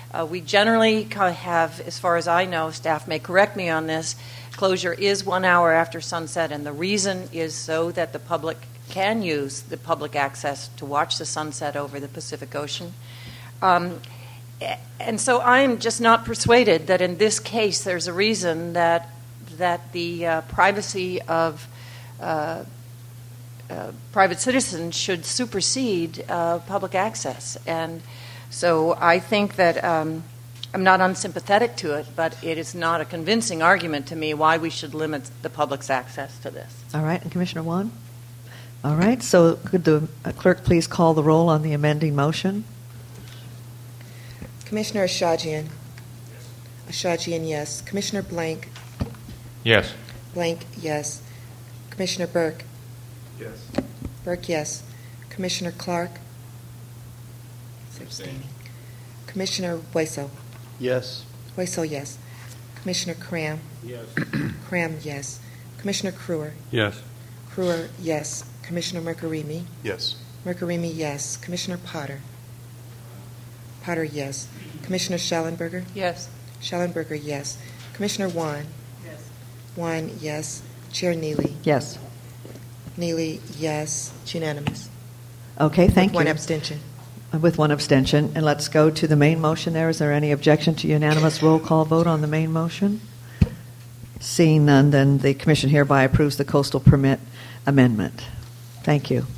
Uh, we generally ca- have, as far as I know, staff may correct me on this, closure is one hour after sunset, and the reason is so that the public can use the public access to watch the sunset over the Pacific Ocean. Um, and so I am just not persuaded that in this case there's a reason that that the uh, privacy of uh, uh, private citizens should supersede uh, public access. And so I think that um, I'm not unsympathetic to it, but it is not a convincing argument to me why we should limit the public's access to this. All right, and Commissioner Wan? All right, so could the uh, clerk please call the roll on the amending motion? Commissioner Ashajian. Ashajian, yes. Commissioner Blank. Yes. Blank, yes. Commissioner Burke. Yes. Burke, yes. Commissioner Clark. Abstaining. Commissioner Hueso. Yes. Hueso, yes. Commissioner Cram. Yes. Cram, yes. Commissioner Kruer. Yes. Kruer, yes. Commissioner Mercarimi. Yes. Mercarimi, yes. Commissioner Potter. Potter, yes. Commissioner Schellenberger. Yes. Schellenberger, yes. Commissioner Wan. Yes. Wan, yes. Chair Neely. Yes. Neely, yes. It's unanimous. Okay, thank With one you. abstention. Uh, With one abstention. And let's go to the main motion there. Is there any objection to unanimous roll call vote on the main motion? Seeing none, then the Commission hereby approves the coastal permit amendment. Thank you.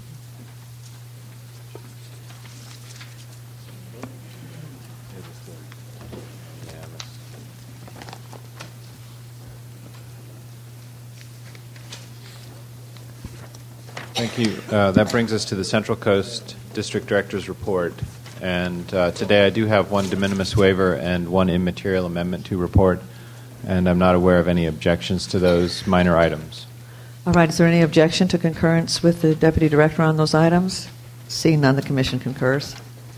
Thank you. Uh, that brings us to the Central Coast District Director's report. And uh, today I do have one de minimis waiver and one immaterial amendment to report, and I'm not aware of any objections to those minor items. All right, is there any objection to concurrence with the Deputy Director on those items? Seeing none, the Commission concurs.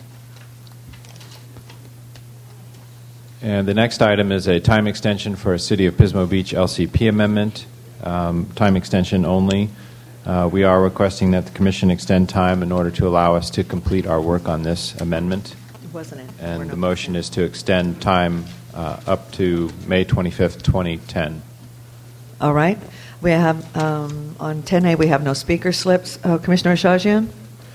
And the next item is a time extension for a City of Pismo Beach L C P amendment, um, time extension only. Uh, we are requesting that the Commission extend time in order to allow us to complete our work on this amendment. Wasn't it? And the motion is to extend time uh, up to May twenty-fifth, twenty ten. All right. We have, um, on ten A, we have no speaker slips. Uh, Commissioner Ashajian?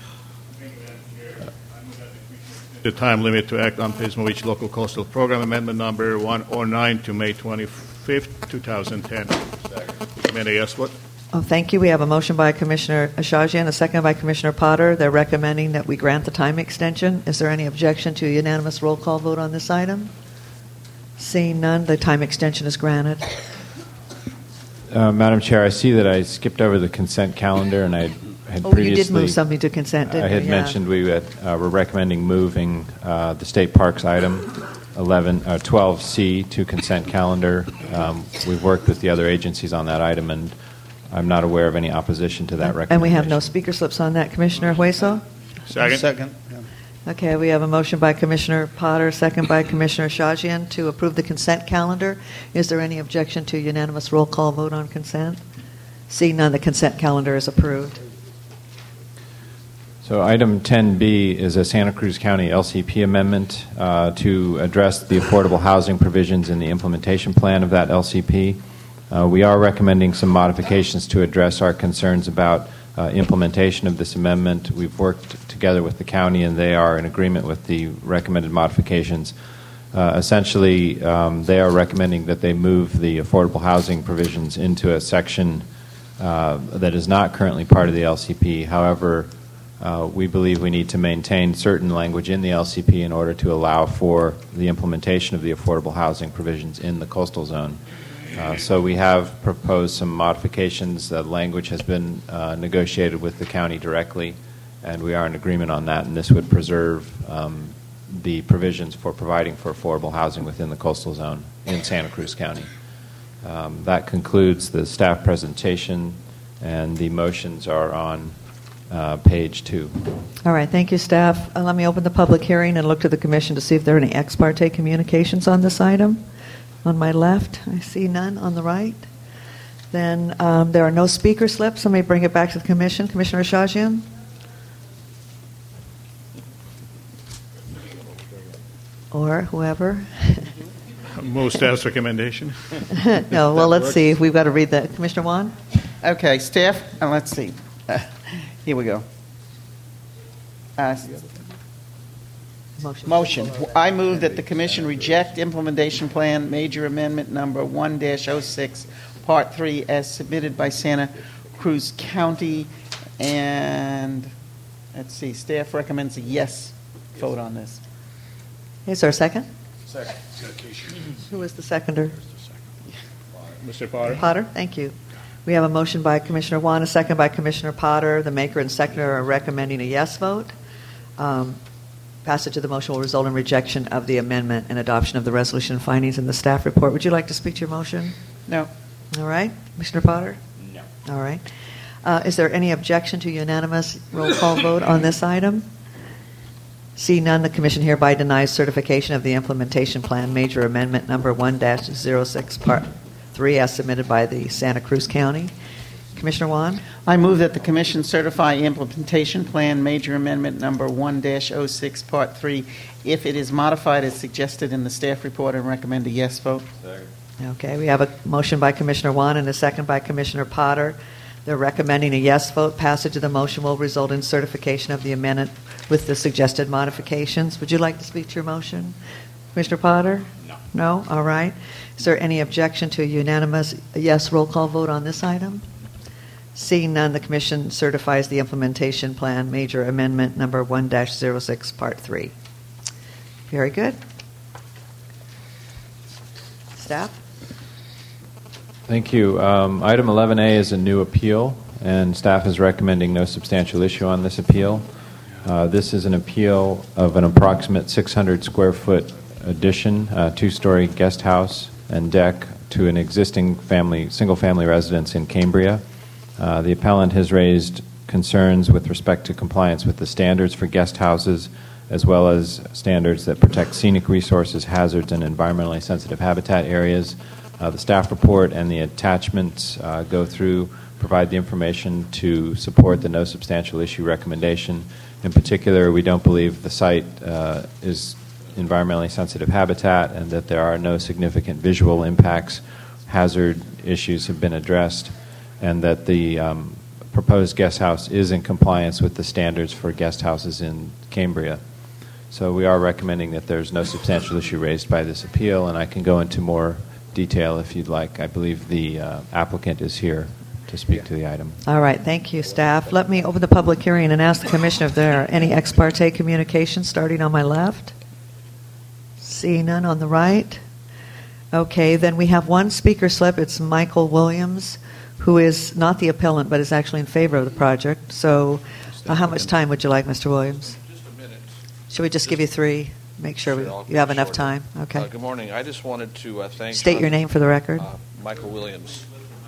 The time limit to act on Pismo Beach Local Coastal Program Amendment Number one oh nine to May twenty-fifth, twenty ten. Committee, yes, what? Oh, thank you. We have a motion by Commissioner Ashajian, a second by Commissioner Potter. They're recommending that we grant the time extension. Is there any objection to a unanimous roll call vote on this item? Seeing none, the time extension is granted. Uh, Madam Chair, I see that I skipped over the consent calendar, and I had Oh, previously... you did move something to consent, didn't I had you? Yeah. mentioned we had, uh, were recommending moving uh, the State Parks item eleven, uh, twelve C to consent calendar. Um, we've worked with the other agencies on that item, and I'm not aware of any opposition to that recommendation. And we have no speaker slips on that, Commissioner Hueso? Second. Second. Okay, we have a motion by Commissioner Potter, second by Commissioner Ashajian to approve the consent calendar. Is there any objection to unanimous roll call vote on consent? Seeing none, the consent calendar is approved. So item ten B is a Santa Cruz County L C P amendment uh, to address the affordable housing provisions in the implementation plan of that L C P. Uh, we are recommending some modifications to address our concerns about uh, implementation of this amendment. We've worked together with the county, and they are in agreement with the recommended modifications. Uh, essentially, um, they are recommending that they move the affordable housing provisions into a section uh, that is not currently part of the L C P. However, uh, we believe we need to maintain certain language in the L C P in order to allow for the implementation of the affordable housing provisions in the coastal zone. Uh, so we have proposed some modifications. The language has been uh, negotiated with the county directly, and we are in agreement on that, and this would preserve um, the provisions for providing for affordable housing within the coastal zone in Santa Cruz County. Um, that concludes the staff presentation, and the motions are on uh, page two. All right, thank you, staff. Uh, let me open the public hearing and look to the Commission to see if there are any ex parte communications on this item. On my left, I see none. On the right, then um, there are no speaker slips. Let me bring it back to the Commission. Commissioner Ashajian? or whoever? Move staff's recommendation. No, well, let's see. We've got to read that. Commissioner Wan? Okay, staff, uh, let's see. Uh, here we go. Uh, Motion. Motion. I move that the commission reject implementation plan major amendment number one dash oh six, part three, as submitted by Santa Cruz County. And let's see, staff recommends a yes vote on this. Is there a second? Second. Who is the seconder? Mister Potter. Potter, thank you. We have a motion by Commissioner Wan, a second by Commissioner Potter. The maker and seconder are recommending a yes vote. Um, passage of the motion will result in rejection of the amendment and adoption of the resolution findings in the staff report. Would you like to speak to your motion? No. All right. Commissioner Potter? No. All right. Uh, is there any objection to unanimous roll call vote on this item? See none, the commission hereby denies certification of the implementation plan major amendment number one dash oh six, part three, as submitted by the Santa Cruz County. Commissioner Wan? I move that the commission certify implementation plan major amendment number one dash oh six, part three, if it is modified as suggested in the staff report, and recommend a yes vote. Okay, we have a motion by Commissioner Wan and a second by Commissioner Potter. They're recommending a yes vote. Passage of the motion will result in certification of the amendment with the suggested modifications. Would you like to speak to your motion? Commissioner Potter? No. No? All right. Is there any objection to a unanimous yes roll call vote on this item? Seeing none, the commission certifies the implementation plan major amendment number one dash oh six, part three. Very good. Staff? Thank you. Um, item eleven A is a new appeal, and staff is recommending no substantial issue on this appeal. Uh, this is an appeal of an approximate six hundred square foot addition, uh, two-story guest house and deck to an existing family, single-family residence in Cambria. Uh, the appellant has raised concerns with respect to compliance with the standards for guest houses, as well as standards that protect scenic resources, hazards, and environmentally sensitive habitat areas. Uh, the staff report and the attachments uh, go through, provide the information to support the no substantial issue recommendation. In particular, we don't believe the site uh, is environmentally sensitive habitat and that there are no significant visual impacts. Hazard issues have been addressed, and that the um, proposed guest house is in compliance with the standards for guest houses in Cambria. So we are recommending that there's no substantial issue raised by this appeal, and I can go into more detail if you'd like. I believe the uh, applicant is here to speak to the item. All right, thank you, staff. Let me open the public hearing and ask the commissioner if there are any ex parte communications, starting on my left. See none on the right. Okay, then we have one speaker slip. It's Michael Williams, who is not the appellant but is actually in favor of the project. So uh, how much time would you like, Mister Williams? Just a minute. Should we just give you three? Make sure we, Sure, you have enough short. time. Okay. Uh, good morning. I just wanted to uh, thank. State John- your name for the record. Uh, Michael Williams.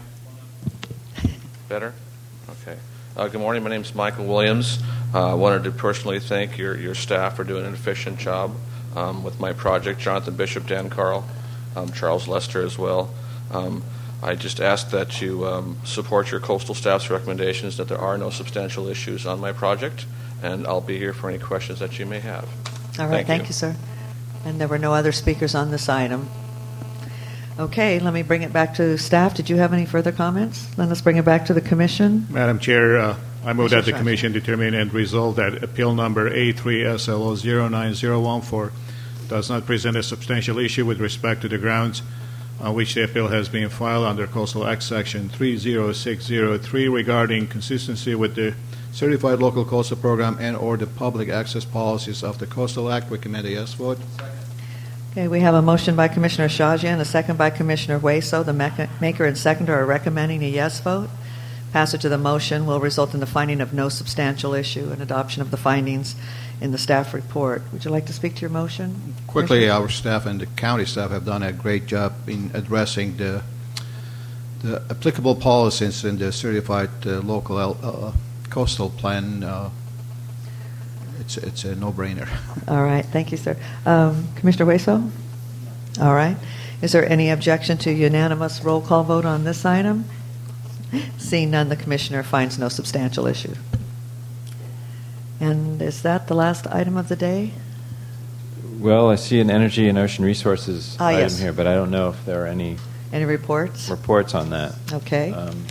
Better? Okay. Uh, good morning. My name is Michael Williams. Uh, I wanted to personally thank your, your staff for doing an efficient job um, with my project. Jonathan Bishop, Dan Carl, um, Charles Lester as well. Um, I just ask that you um, support your coastal staff's recommendations that there are no substantial issues on my project, and I'll be here for any questions that you may have. All right, Thank thank you. you, sir. And there were no other speakers on this item. Okay, let me bring it back to staff. Did you have any further comments? Then let's bring it back to the commission. Madam Chair, uh, I move that Mister the Commission determine and resolve that appeal number A three S L O zero nine zero one four does not present a substantial issue with respect to the grounds on which the appeal has been filed under Coastal Act Section three oh six oh three regarding consistency with the Certified Local Coastal Program and or the public access policies of the Coastal Act. Recommend a yes vote. Okay, we have a motion by Commissioner Shajian, a second by Commissioner Hueso. The mecha- maker and seconder are recommending a yes vote. Passage of the motion will result in the finding of no substantial issue and adoption of the findings in the staff report. Would you like to speak to your motion? Quickly, our staff and the county staff have done a great job in addressing the the applicable policies in the certified uh, local uh, coastal plan. Uh, it's it's a no-brainer. All right, thank you, sir. Um, Commissioner Hueso? All right. Is there any objection to unanimous roll call vote on this item? Seeing none, the commissioner finds no substantial issue. And is that the last item of the day? Well, I see an energy and ocean resources Ah, item yes. here, but I don't know if there are any Any reports? reports on that. Okay. Um,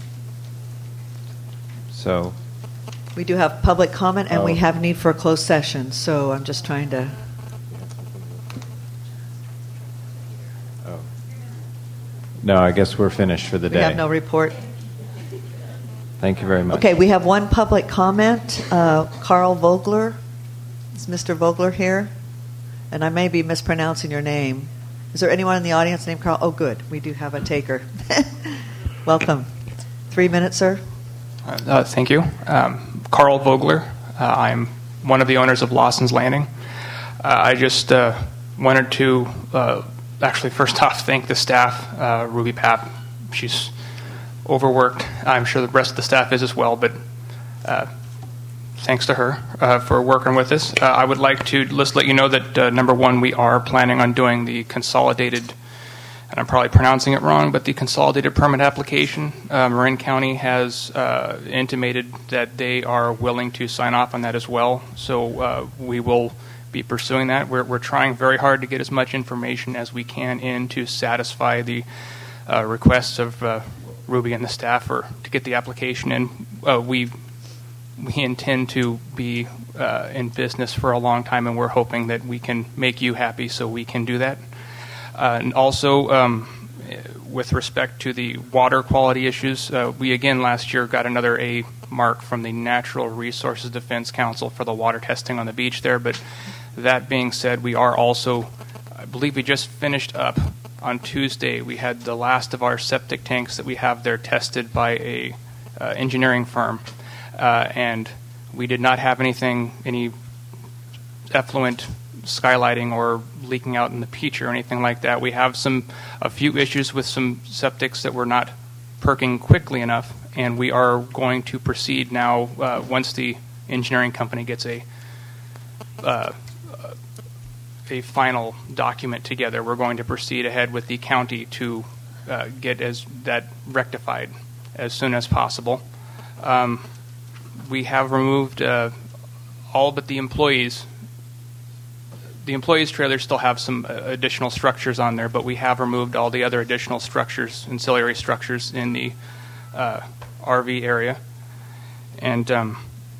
so, We do have public comment, and we Oh. have need for a closed session, so I'm just trying to... no, I guess we're finished for the We day. have no report. Thank you very much. Okay, we have one public comment. Uh, Carl Vogler. Is Mister Vogler here? And I may be mispronouncing your name. Is there anyone in the audience named Carl? Oh, good. We do have a taker. Welcome. Three minutes, sir. Uh, thank you. Um, Carl Vogler. Uh, I'm one of the owners of Lawson's Landing. Uh, I just uh, wanted to uh, actually first off thank the staff, uh, Ruby Papp. She's overworked. I'm sure the rest of the staff is as well, but uh, thanks to her uh, for working with us. Uh, I would like to just let you know that, uh, number one, we are planning on doing the consolidated, and I'm probably pronouncing it wrong, but the consolidated permit application. Uh, Marin County has uh, intimated that they are willing to sign off on that as well, so uh, we will be pursuing that. We're, we're trying very hard to get as much information as we can in to satisfy the uh, requests of uh, Ruby and the staff or to get the application in. Uh, we we intend to be uh, in business for a long time, and we're hoping that we can make you happy so we can do that. Uh, and also, um, with respect to the water quality issues, uh, we again last year got another A mark from the Natural Resources Defense Council for the water testing on the beach there. But that being said, we are also, I believe we just finished up on Tuesday. We had the last of our septic tanks that we have there tested by a uh, engineering firm, uh, and we did not have anything, any effluent skylighting or leaking out in the peach or anything like that. We have some a few issues with some septics that were not perking quickly enough, and we are going to proceed now uh, once the engineering company gets a uh, a final document together. We're going to proceed ahead with the county to uh, get as that rectified as soon as possible. Um, we have removed uh, all but the employees. The employees' trailers still have some uh, additional structures on there, but we have removed all the other additional structures, ancillary structures in the uh, R V area. And um,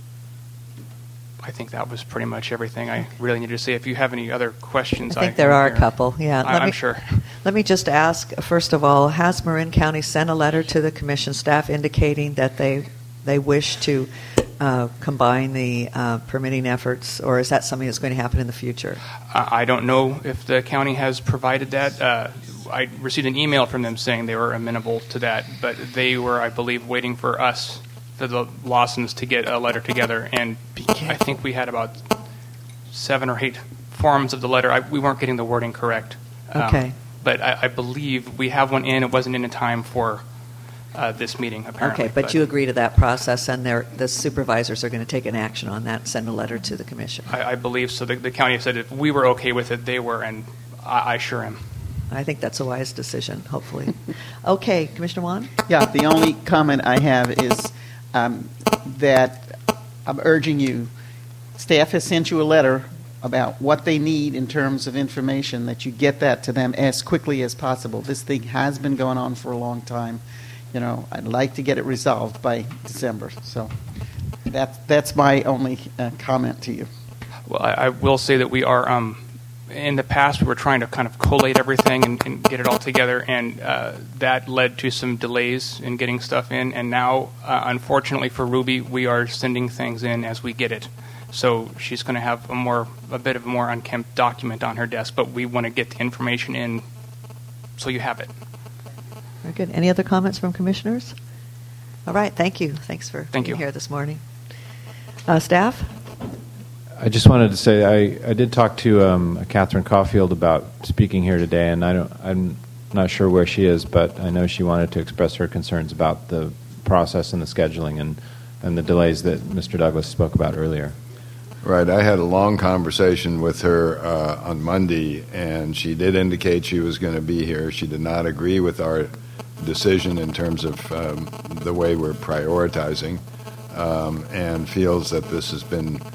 I think that was pretty much everything I really needed to say. If you have any other questions, I think there are a here. couple. Yeah, I, let I'm me, sure. Let me just ask, first of all, has Marin County sent a letter to the commission staff indicating that they they wish to uh, combine the uh, permitting efforts, or is that something that's going to happen in the future? I I don't know if the county has provided that. Uh, I received an email from them saying they were amenable to that, but they were, I believe, waiting for us, for the Lawsons, to get a letter together, and I think we had about seven or eight forms of the letter. I, we weren't getting the wording correct. Um, Okay. But I, I believe we have one in. It wasn't in time for uh, this meeting, apparently. Okay, but you agree to that process, and they're- the supervisors are going to take an action on that, send a letter to the commission. I, I believe so. The, the county said if we were okay with it, they were, and I, I sure am. I think that's a wise decision, hopefully. Okay, Commissioner Wan? Yeah, the only comment I have is um, that I'm urging you, staff has sent you a letter about what they need in terms of information, that you get that to them as quickly as possible. This thing has been going on for a long time. You know, I'd like to get it resolved by December. So that, that's my only uh, comment to you. Well, I, I will say that we are, um, in the past, we were trying to kind of collate everything and, and get it all together, and uh, that led to some delays in getting stuff in. And now, uh, unfortunately for Ruby, we are sending things in as we get it. So she's going to have a more, a bit of a more unkempt document on her desk, but we want to get the information in so you have it. Very good. Any other comments from commissioners? All right, thank you. Thanks for Thank being you. here this morning. Uh, staff? I just wanted to say I, I did talk to um, Catherine Caulfield about speaking here today, and I don't, I'm not sure where she is, but I know she wanted to express her concerns about the process and the scheduling and, and the delays that Mister Douglas spoke about earlier. Right. I had a long conversation with her uh, on Monday, and she did indicate she was going to be here. She did not agree with our decision in terms of um, the way we're prioritizing, um, and feels that this has been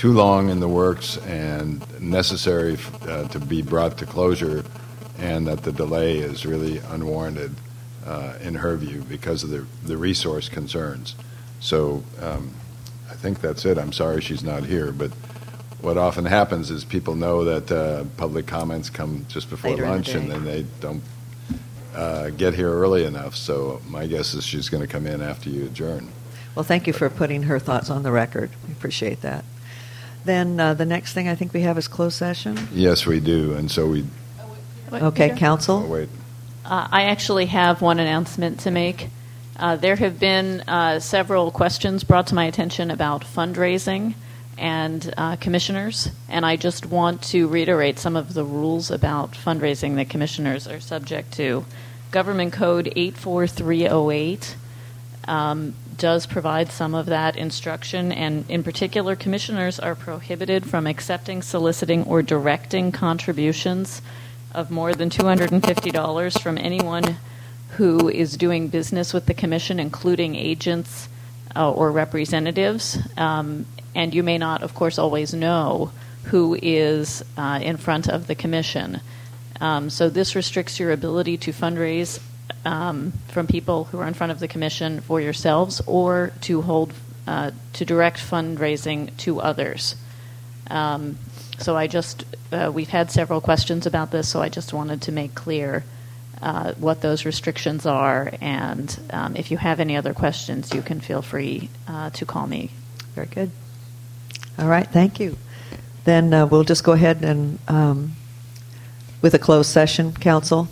too long in the works and necessary uh, to be brought to closure, and that the delay is really unwarranted uh, in her view because of the, the resource concerns. So um, I think that's it. I'm sorry she's not here, but what often happens is people know that uh, public comments come just before Later in the lunch, day. and then they don't uh, get here early enough. So my guess is she's going to come in after you adjourn. Well, thank you for putting her thoughts on the record. We appreciate that. Then uh, the next thing I think we have is closed session. Yes, we do, and so we. Okay, counsel. Oh, wait. Uh, I actually have one announcement to make. Uh, there have been uh, several questions brought to my attention about fundraising and uh, commissioners, and I just want to reiterate some of the rules about fundraising that commissioners are subject to. Government Code eight four three oh eight um, does provide some of that instruction, and in particular, commissioners are prohibited from accepting, soliciting, or directing contributions of more than two hundred fifty dollars from anyone who is doing business with the commission, including agents uh, or representatives. Um, and you may not, of course, always know who is uh, in front of the commission. Um, so this restricts your ability to fundraise um, from people who are in front of the commission for yourselves, or to hold uh, to direct fundraising to others. Um, so I just uh, we've had several questions about this, so I just wanted to make clear uh, what those restrictions are. And um, if you have any other questions, you can feel free uh, to call me. Very good. All right, thank you. Then uh, we'll just go ahead and um, with a closed session, counsel.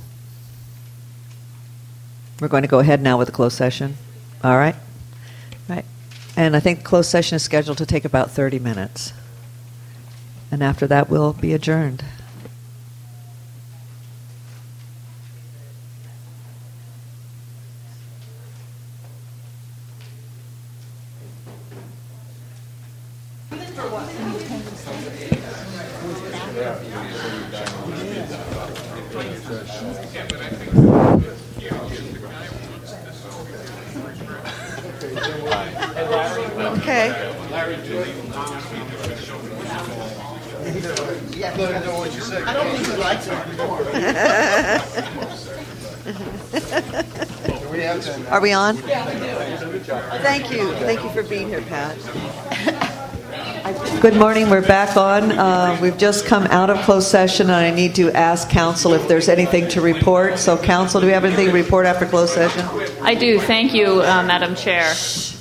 We're going to go ahead now with a closed session. All right. Right. And I think closed session is scheduled to take about thirty minutes. And after that, we'll be adjourned. Okay. I don't think he likes it anymore. Are we on? Thank you. Thank you for being here, Pat. Good morning. We're back on. Uh, we've just come out of closed session, and I need to ask counsel if there's anything to report. So, counsel, do we have anything to report after closed session? I do. Thank you, uh, Madam Chair.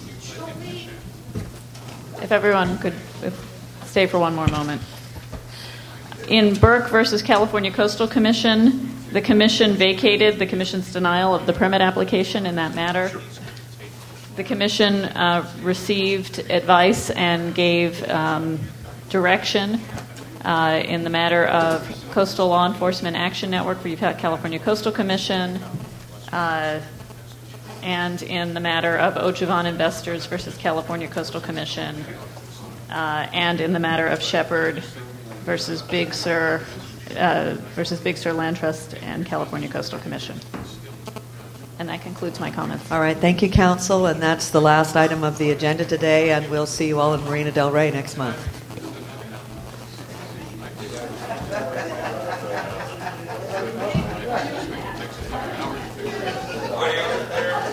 If everyone could stay for one more moment. In Burke versus California Coastal Commission, the commission vacated the commission's denial of the permit application in that matter. The commission uh, received advice and gave um, direction uh, in the matter of Coastal Law Enforcement Action Network for California Coastal Commission, uh, and in the matter of Ochavan Investors versus California Coastal Commission, uh, and in the matter of Shepherd versus Big Sur uh, versus Big Sur Land Trust and California Coastal Commission. And that concludes my comments. All right. Thank you, counsel. And that's the last item of the agenda today, and we'll see you all in Marina del Rey next month.